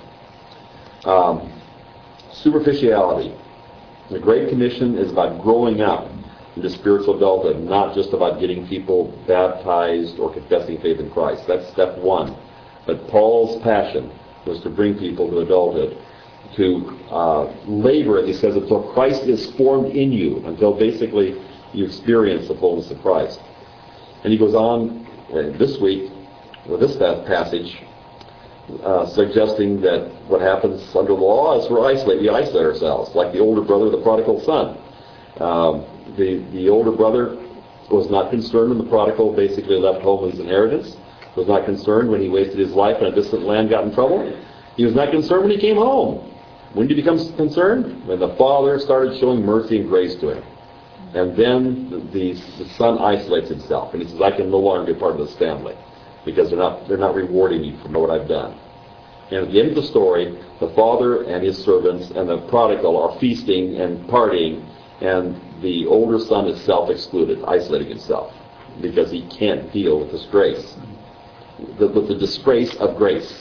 Superficiality. The Great Commission is about growing up into spiritual adulthood, not just about getting people baptized or confessing faith in Christ. That's step one. But Paul's passion was to bring people to adulthood, to labor, as he says, until Christ is formed in you, until basically you experience the fullness of Christ. And he goes on this week with this passage, suggesting that what happens under the law is we isolate ourselves, like the older brother of the prodigal son. The older brother was not concerned when the prodigal basically left home with his inheritance, was not concerned when he wasted his life in a distant land, got in trouble. He was not concerned when he came home. When did he become concerned? When the father started showing mercy and grace to him. And then the son isolates himself, and he says, I can no longer be part of this family, because they're not rewarding me for what I've done. And at the end of the story, the father and his servants and the prodigal are feasting and partying, and the older son is self-excluded, isolating himself, because he can't deal with disgrace, with the disgrace of grace.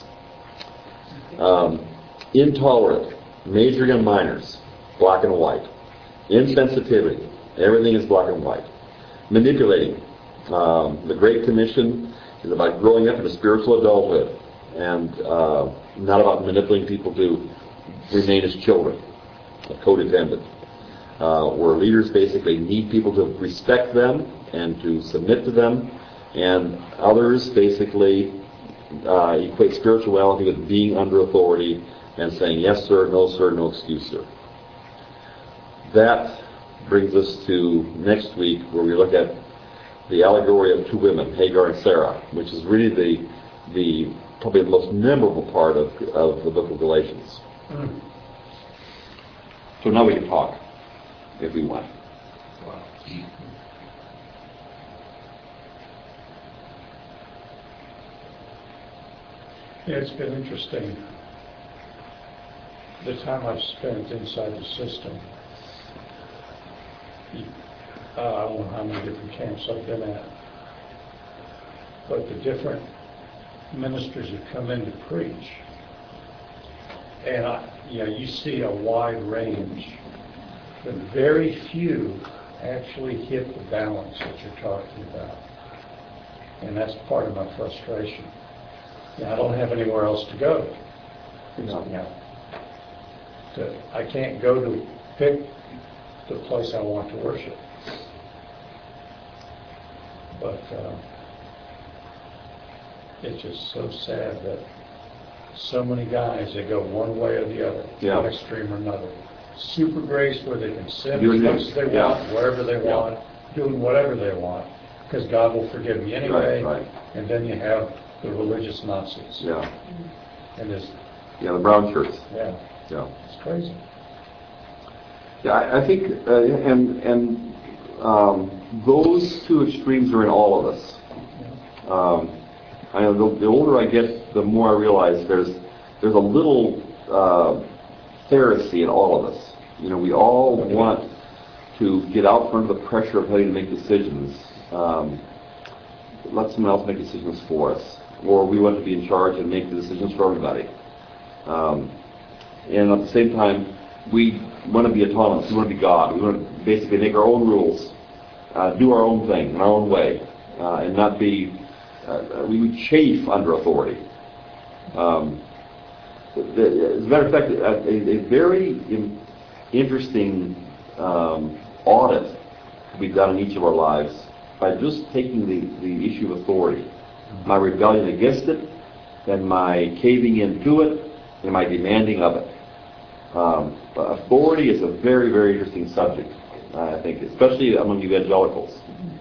Intolerant, majoring on minors, black and white. Insensitivity, everything is black and white. Manipulating, the Great Commission is about growing up into spiritual adulthood, and not about manipulating people to remain as children, codependent. Where leaders basically need people to respect them and to submit to them, and others basically equate spirituality with being under authority and saying, yes sir, no excuse sir. That brings us to next week, where we look at the allegory of two women, Hagar and Sarah, which is really the probably the most memorable part of the book of Galatians. So now we can talk, if we want. Wow. Yeah, it's been interesting, the time I've spent inside the system. I don't know how many different camps I've been at, but the different ministers that come in to preach, and you see a wide range, but very few actually hit the balance that you're talking about, and that's part of my frustration. I don't have anywhere else to go. I can't go to pick the place I want to worship. But it's just so sad that so many guys, they go one way or the other, one extreme or another. Super grace, where they can sin as much as they want, wherever they want, doing whatever they want, because God will forgive me anyway. Right. And then you have the religious Nazis. And this. The brown shirts. It's crazy. I think, and those two extremes are in all of us. I know the older I get, the more I realize there's a little Pharisee in all of us. We all want to get out from the pressure of having to make decisions. Let someone else make decisions for us, or we want to be in charge and make the decisions for everybody. And at the same time, we want to be autonomous. We want to be God. We want to basically make our own rules, do our own thing in our own way, and not be. We would chafe under authority. As a matter of fact, a very interesting audit could be done in each of our lives by just taking the issue of authority, my rebellion against it, and my caving into it and my demanding of it. Authority is a very, very interesting subject, I think, especially among evangelicals.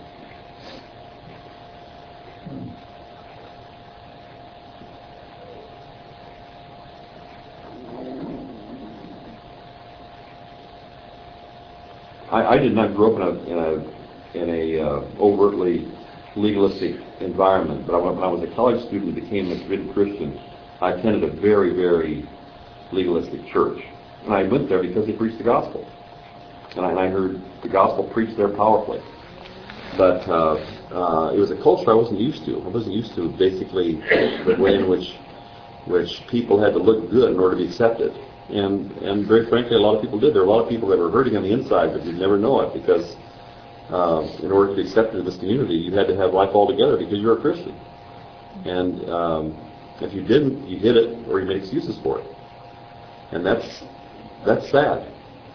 I did not grow up in a overtly legalistic environment, but when I was a college student and became a committed Christian, I attended a very, very legalistic church. And I went there because they preached the gospel. And I heard the gospel preached there powerfully. But it was a culture I wasn't used to. I wasn't used to basically the way in which people had to look good in order to be accepted. And very frankly, a lot of people did. There were a lot of people that were hurting on the inside, but you'd never know it because in order to be accepted in this community, you had to have life all together because you're a Christian. And if you didn't, you hid it or you made excuses for it. And that's sad.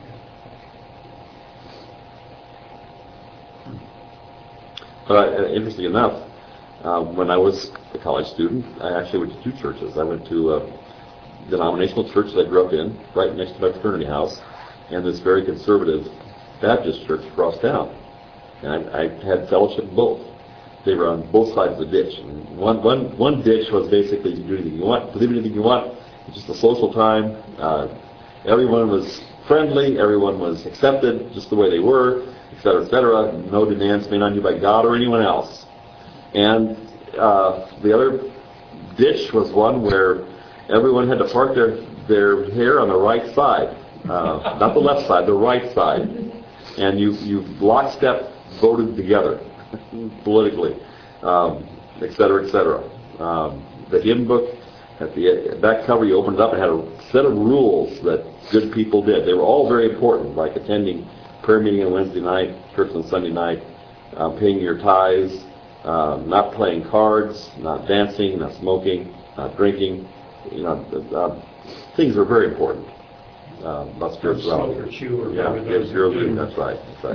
But interestingly enough, when I was a college student, I actually went to two churches. I went to a denominational church that I grew up in, right next to my fraternity house, and this very conservative Baptist church across town. And I had fellowship in both. They were on both sides of the ditch. And one ditch was basically you do anything you want, believe anything you want. It's just a social time. Everyone was friendly. Everyone was accepted just the way they were, et cetera, et cetera. No demands made on you by God or anyone else. And the other ditch was one where everyone had to park their hair on the right side, not the left side, the right side. And you lockstep voted together politically, et cetera, et cetera. The hymn book, at the back cover, you opened it up and had a set of rules that good people did. They were all very important, like attending prayer meeting on Wednesday night, church on Sunday night, paying your tithes, not playing cards, not dancing, not smoking, not drinking. Things are very important about spirituality. Spirituality. That's right.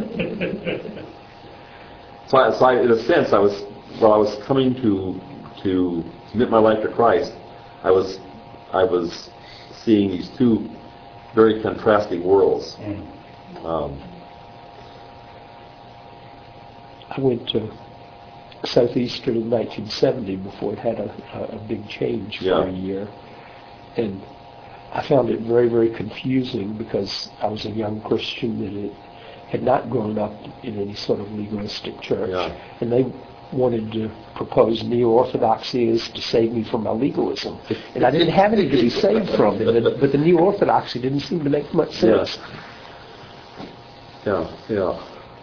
So I, in a sense, while I was coming to commit my life to Christ, I was seeing these two very contrasting worlds. I went to Southeastern in 1970 before it had a big change for a year. And I found it very, very confusing because I was a young Christian that had not grown up in any sort of legalistic church. Yeah. And they wanted to propose neo-orthodoxy as to save me from my legalism. And I didn't have any to be saved from, but the neo-orthodoxy didn't seem to make much sense. Yeah.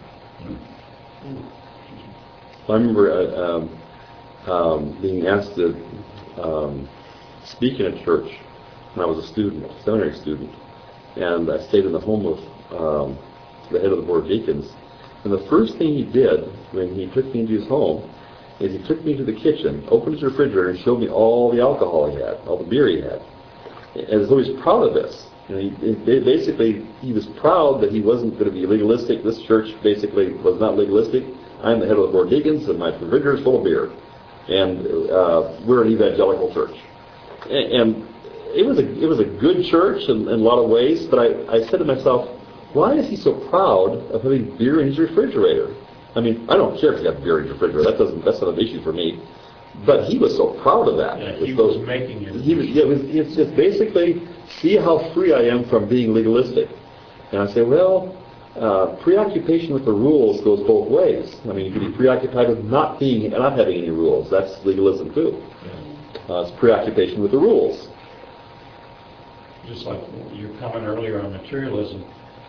I remember being asked to speak in a church when I was a student, a seminary student, and I stayed in the home of the head of the board of deacons. And the first thing he did when he took me into his home is he took me to the kitchen, opened his refrigerator, and showed me all the alcohol he had, all the beer he had. As though he was proud of this. Basically, he was proud that he wasn't going to be legalistic. This church basically was not legalistic. I'm the head of the board of deacons, and my refrigerator is full of beer. And we're an evangelical church. And it was a good church in a lot of ways, but I said to myself, why is he so proud of having beer in his refrigerator? I mean, I don't care if he's got beer in his refrigerator. That's not an issue for me. But he was so proud of that. Yeah, he was making it. It's just basically, see how free I am from being legalistic. And I say, well, preoccupation with the rules goes both ways. I mean, you can be preoccupied with not having any rules. That's legalism too. It's preoccupation with the rules. Just like your comment earlier on materialism,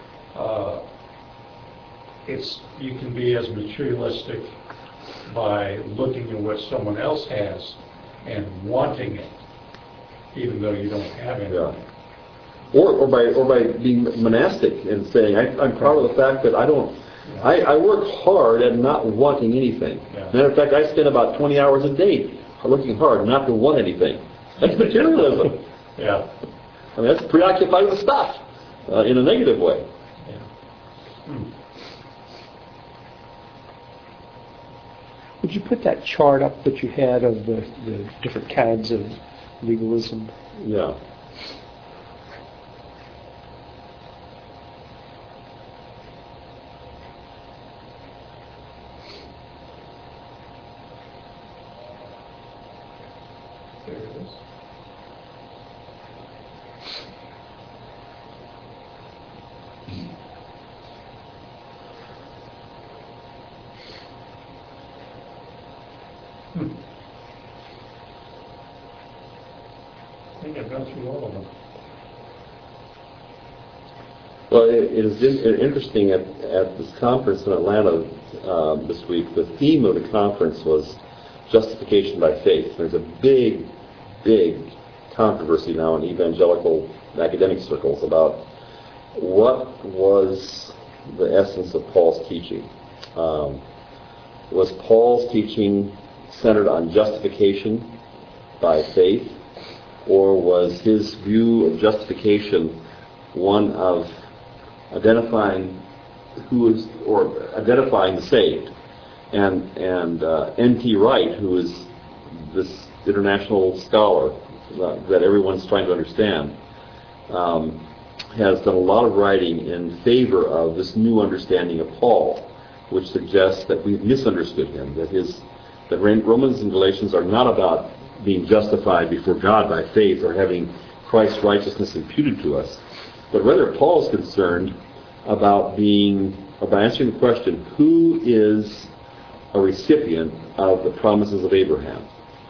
you can be as materialistic by looking at what someone else has and wanting it, even though you don't have it. Yeah. Or by being monastic and saying, I'm proud of the fact that I work hard at not wanting anything. Yeah. Matter of fact, I spend about 20 hours a day working hard not to want anything. That's materialism. Yeah. I mean, that's preoccupied with stuff in a negative way. Yeah. Would you put that chart up that you had of the different kinds of legalism. Yeah. There it is. I think I've gone through all of them. Well, it is interesting at this conference in Atlanta this week. The theme of the conference was justification by faith. There's a big controversy now in evangelical academic circles about what was the essence of Paul's teaching. Was Paul's teaching centered on justification by faith, or was his view of justification one of identifying who is, or identifying the saved? And N.T. Wright, who is this international scholar that everyone's trying to understand, has done a lot of writing in favor of this new understanding of Paul, which suggests that we've misunderstood him, that Romans and Galatians are not about being justified before God by faith or having Christ's righteousness imputed to us, but rather Paul is concerned about answering the question, who is a recipient of the promises of Abraham?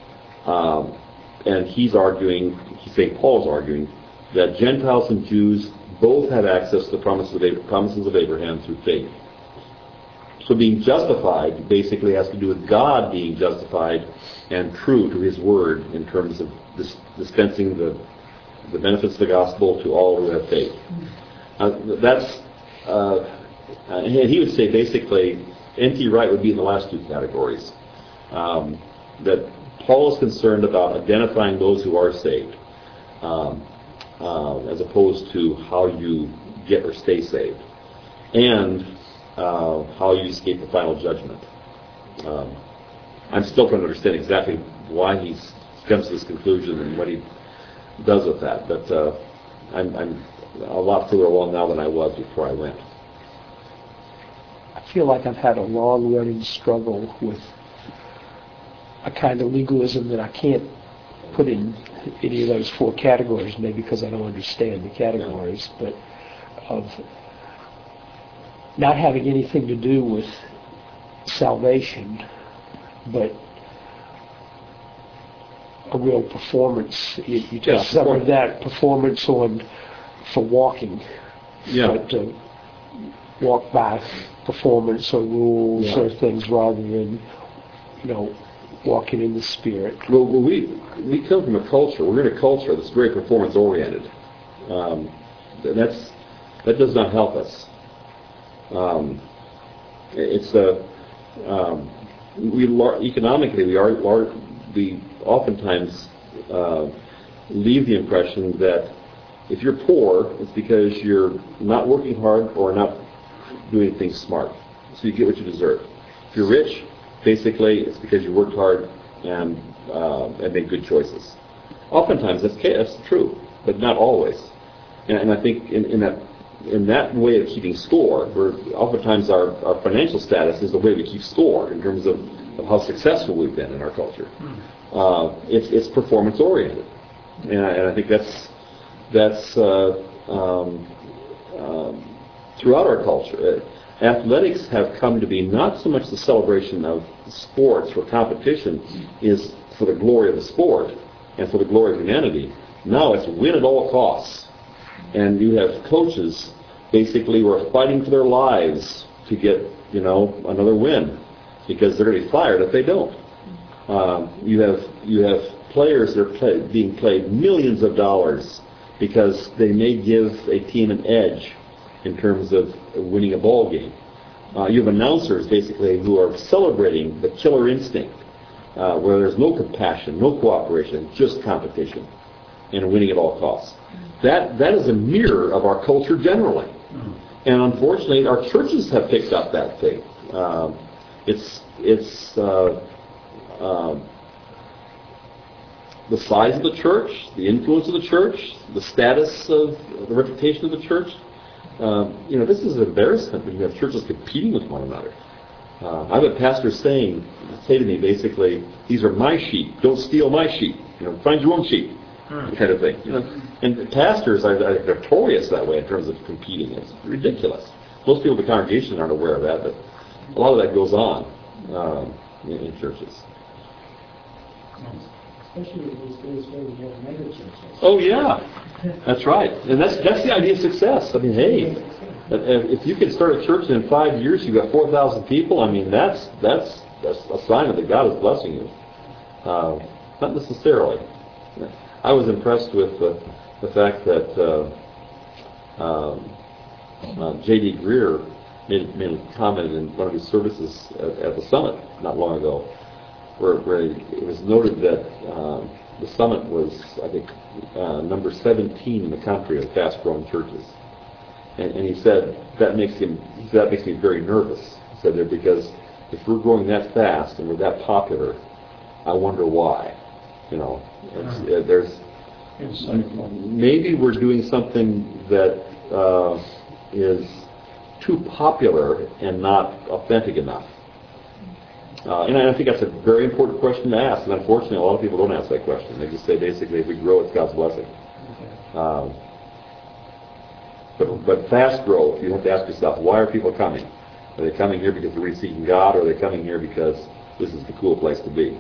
And Paul is arguing that Gentiles and Jews both have access to the promises of Abraham through faith. So being justified basically has to do with God being justified and true to His word in terms of dispensing the benefits of the gospel to all who have faith. And he would say basically, N.T. Wright would be in the last two categories. That Paul is concerned about identifying those who are saved, as opposed to how you get or stay saved, and how you escape the final judgment. I'm still trying to understand exactly why he comes to this conclusion and what he does with that, but I'm a lot further along now than I was before I went. I feel like I've had a long-running struggle with a kind of legalism that I can't put in any of those four categories, maybe because I don't understand the categories, but of not having anything to do with salvation, but a real performance. You take some of that performance for walking, but walk by performance or rules or things rather than, walking in the Spirit. Well, we come from a culture. We're in a culture that's very performance oriented. That does not help us. Economically we oftentimes leave the impression that if you're poor, it's because you're not working hard or not doing things smart. So you get what you deserve. If you're rich, basically it's because you worked hard and made good choices. Oftentimes that's true, but not always. And I think in that way of keeping score, where oftentimes our financial status is the way we keep score in terms of how successful we've been in our culture. It's performance oriented, and I think that's throughout our culture. Athletics have come to be not so much the celebration of sports where competition is for the glory of the sport and for the glory of humanity. Now it's win at all costs. And you have coaches basically who are fighting for their lives to get, another win because they're going to be fired if they don't. You have players that are being paid millions of dollars because they may give a team an edge in terms of winning a ball game. You have announcers basically who are celebrating the killer instinct, where there's no compassion, no cooperation, just competition, and winning at all costs. That is a mirror of our culture generally, and unfortunately, our churches have picked up that thing. the size of the church, the influence of the church, the status of the reputation of the church. This is an embarrassment when you have churches competing with one another. I've had pastors say to me basically, "These are my sheep. Don't steal my sheep. Find your own sheep," kind of thing. And pastors are notorious that way in terms of competing. It's ridiculous. Most people in the congregation aren't aware of that, but a lot of that goes on in churches. Especially these days where we have mega churches. Oh yeah, that's right, and that's the idea of success. I mean, hey, if you can start a church and in 5 years you've got 4,000 people, I mean that's a sign that God is blessing you. Not necessarily. I was impressed with the fact that J.D. Greer made a comment in one of his services at the summit not long ago, where it was noted that the summit was, I think, number 17 in the country of fast-growing churches, and he said that makes me very nervous. He said that because if we're growing that fast and we're that popular, I wonder why. There's maybe we're doing something that is too popular and not authentic enough. And I think that's a very important question to ask. And unfortunately, a lot of people don't ask that question. They just say, basically, if we grow, it's God's blessing. But fast growth, you have to ask yourself, why are people coming? Are they coming here because they're really seeking God, or are they coming here because this is the cool place to be?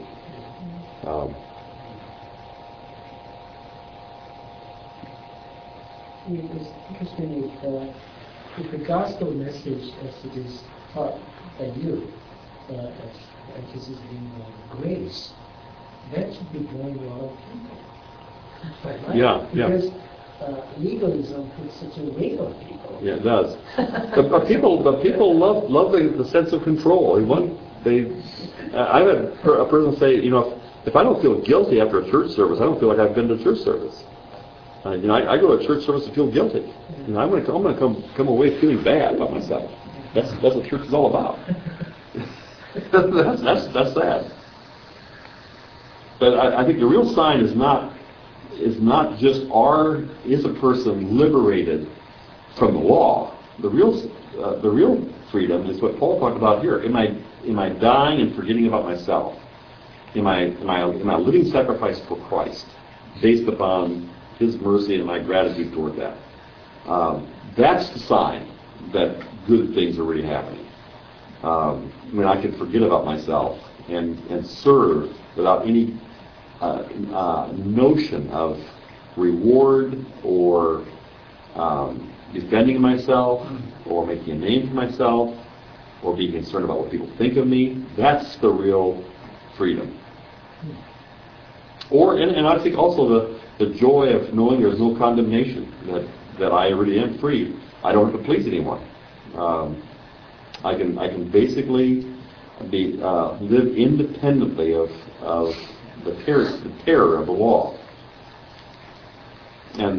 It's interesting if the gospel message as it is taught by you, as this is being grace, that should be drawing a lot of people. Right? Yeah. Because legalism puts such a weight on people. Yeah, it does. but people love the sense of control. I've had a person say, if I don't feel guilty after a church service, I don't feel like I've been to a church service. I go to a church service to feel guilty. I'm going to come away feeling bad about myself. That's what church is all about. that's sad. But I think the real sign is not just is a person liberated from the law. The real freedom is what Paul talked about here. Am I dying and forgetting about myself? Am I a living sacrifice for Christ, based upon His mercy and my gratitude toward that? That's the sign that good things are really happening. When I can forget about myself and serve without any notion of reward or defending myself or making a name for myself or being concerned about what people think of me. That's the real freedom. And I think also the joy of knowing there's no condemnation, that I really am free. I don't have to please anyone. I can basically live independently of the terror of the law, and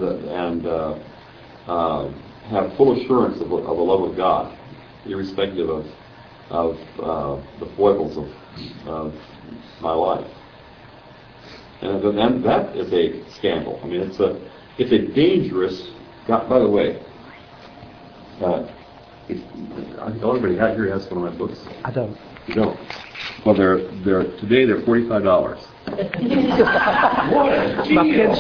have full assurance of the love of God, irrespective of the foibles of my life. And that is a scandal. I mean, it's a dangerous. By the way, I think everybody out here has one of my books. I don't. You don't. Well, today they're $45. What a deal! My pen's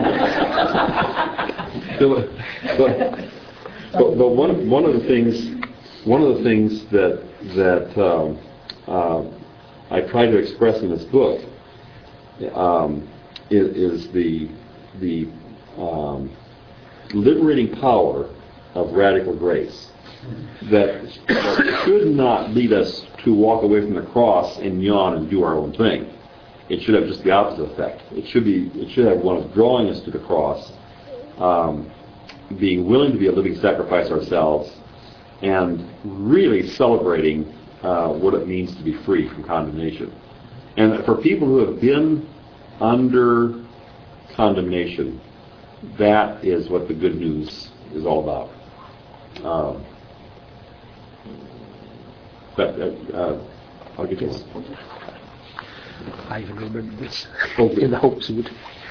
broken. But one of the things that I try to express in this book is the liberating power of radical grace that should not lead us to walk away from the cross and yawn and do our own thing. It should have just the opposite effect. It should have one of drawing us to the cross, being willing to be a living sacrifice ourselves, and really celebrating what it means to be free from condemnation. And for people who have been under condemnation, that is what the good news is all about. But I'll get to one. I even remember this Okay. in the hopes of it.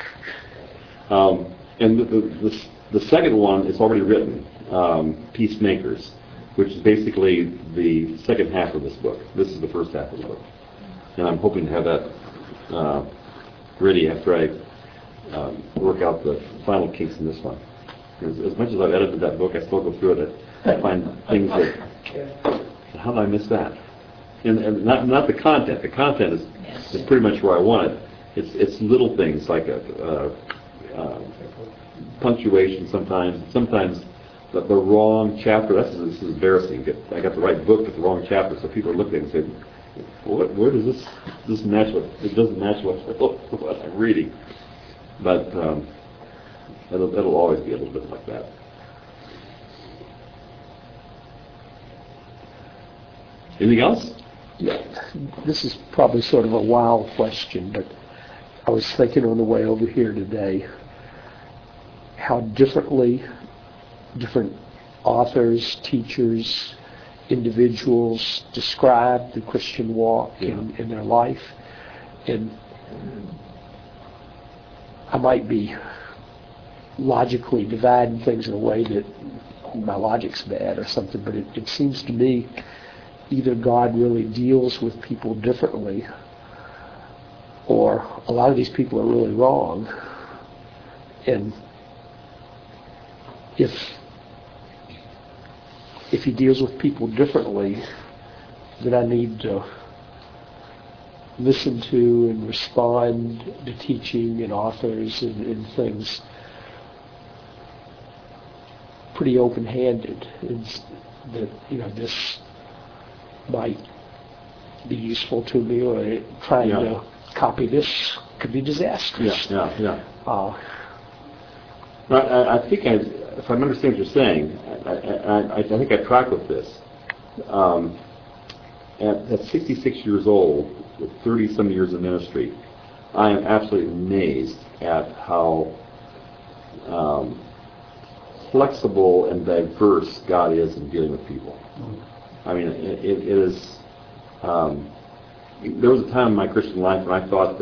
And the second one is already written, Peacemakers, which is basically the second half of this book. This is the first half of the book. And I'm hoping to have that ready after I work out the final kinks in this one. As much as I've edited that book, I still go through it. I find things that, how did I miss that? And not the content. The content is pretty much where I want it. It's little things like punctuation sometimes the wrong chapter. This is embarrassing. I got the right book but the wrong chapter, so people are looking at it and say, where does this match what? It doesn't match what I'm reading. But it'll always be a little bit like that. Anything else? Yeah, this is probably sort of a wild question, but I was thinking on the way over here today how differently different authors, teachers, individuals describe the Christian walk in their life. And I might be logically dividing things in a way that my logic's bad or something, but it seems to me either God really deals with people differently, or a lot of these people are really wrong. And if he deals with people differently, then I need to listen to and respond to teaching and authors and things pretty open-handed. That, this might be useful to me, or trying to copy this could be disastrous. I think if I understand what you're saying, I think I track with this. At 66 years old, with 30-some years of ministry, I am absolutely amazed at how flexible and diverse God is in dealing with people. I mean, it is. There was a time in my Christian life when I thought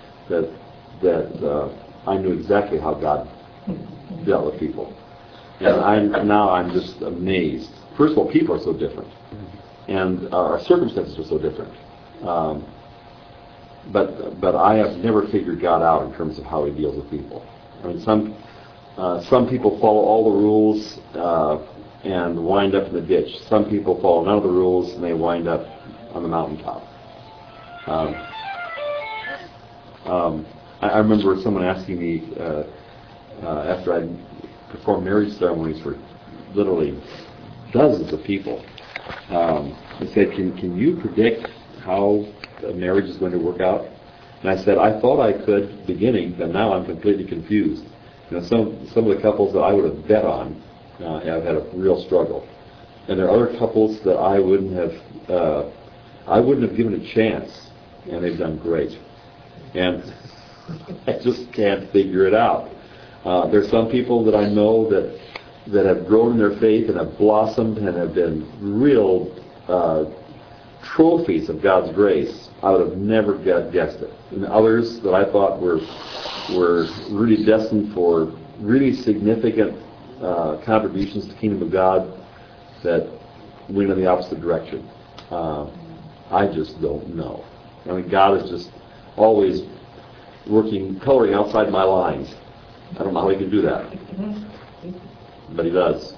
that I knew exactly how God dealt with people, and now I'm just amazed. First of all, people are so different, and our circumstances are so different. But I have never figured God out in terms of how He deals with people. I mean, some people follow all the rules and wind up in the ditch. Some people follow none of the rules and they wind up on the mountaintop. I remember someone asking me after I performed marriage ceremonies for literally dozens of people. They said, "Can you predict how a marriage is going to work out?" And I said, "I thought I could beginning, but now I'm completely confused." Some of the couples that I would have bet on have had a real struggle, and there are other couples that I wouldn't have given a chance, and they've done great. And I just can't figure it out. There's some people that I know that have grown in their faith and have blossomed and have been real trophies of God's grace. I would have never guessed it. And others that I thought were really destined for really significant contributions to the kingdom of God that went in the opposite direction. I just don't know. I mean, God is just always coloring outside my lines. I don't know how He can do that, but He does.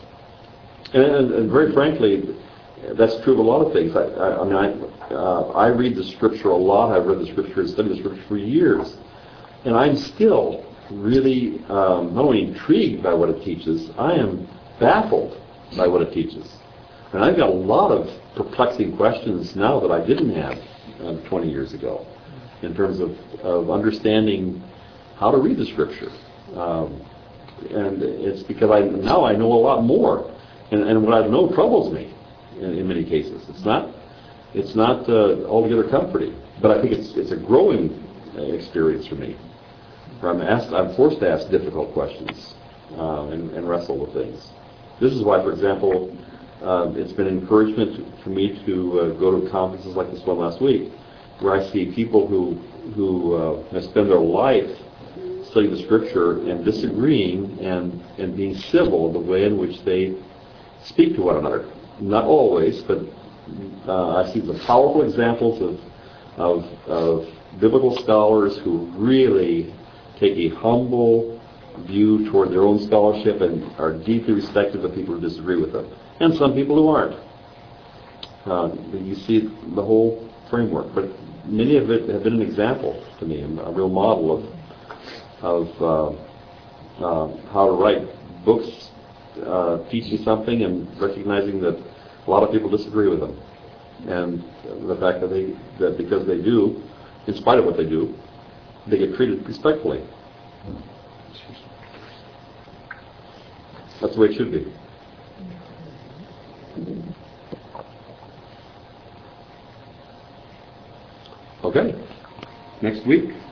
And very frankly, that's true of a lot of things. I read the Scripture a lot. I've read the Scripture and studied the Scripture for years, and I'm still really not only intrigued by what it teaches, I am baffled by what it teaches. And I've got a lot of perplexing questions now that I didn't have 20 years ago, in terms of understanding how to read the Scripture. And it's because now I know a lot more, and what I know troubles me in many cases. It's not altogether comforting, but I think it's a growing experience for me, where I'm forced to ask difficult questions and wrestle with things. This is why, for example, it's been encouragement for me to go to conferences like this one last week, where I see people who have spent their life studying the Scripture and disagreeing and being civil the way in which they speak to one another. Not always, but I see the powerful examples of biblical scholars who really take a humble view toward their own scholarship and are deeply respectful of people who disagree with them, and some people who aren't. You see the whole framework, but many of it have been an example to me, a real model of how to write books teaching something and recognizing that a lot of people disagree with them, and the fact that because they do, in spite of what they do, they get treated respectfully. That's the way it should be. Okay. Next week.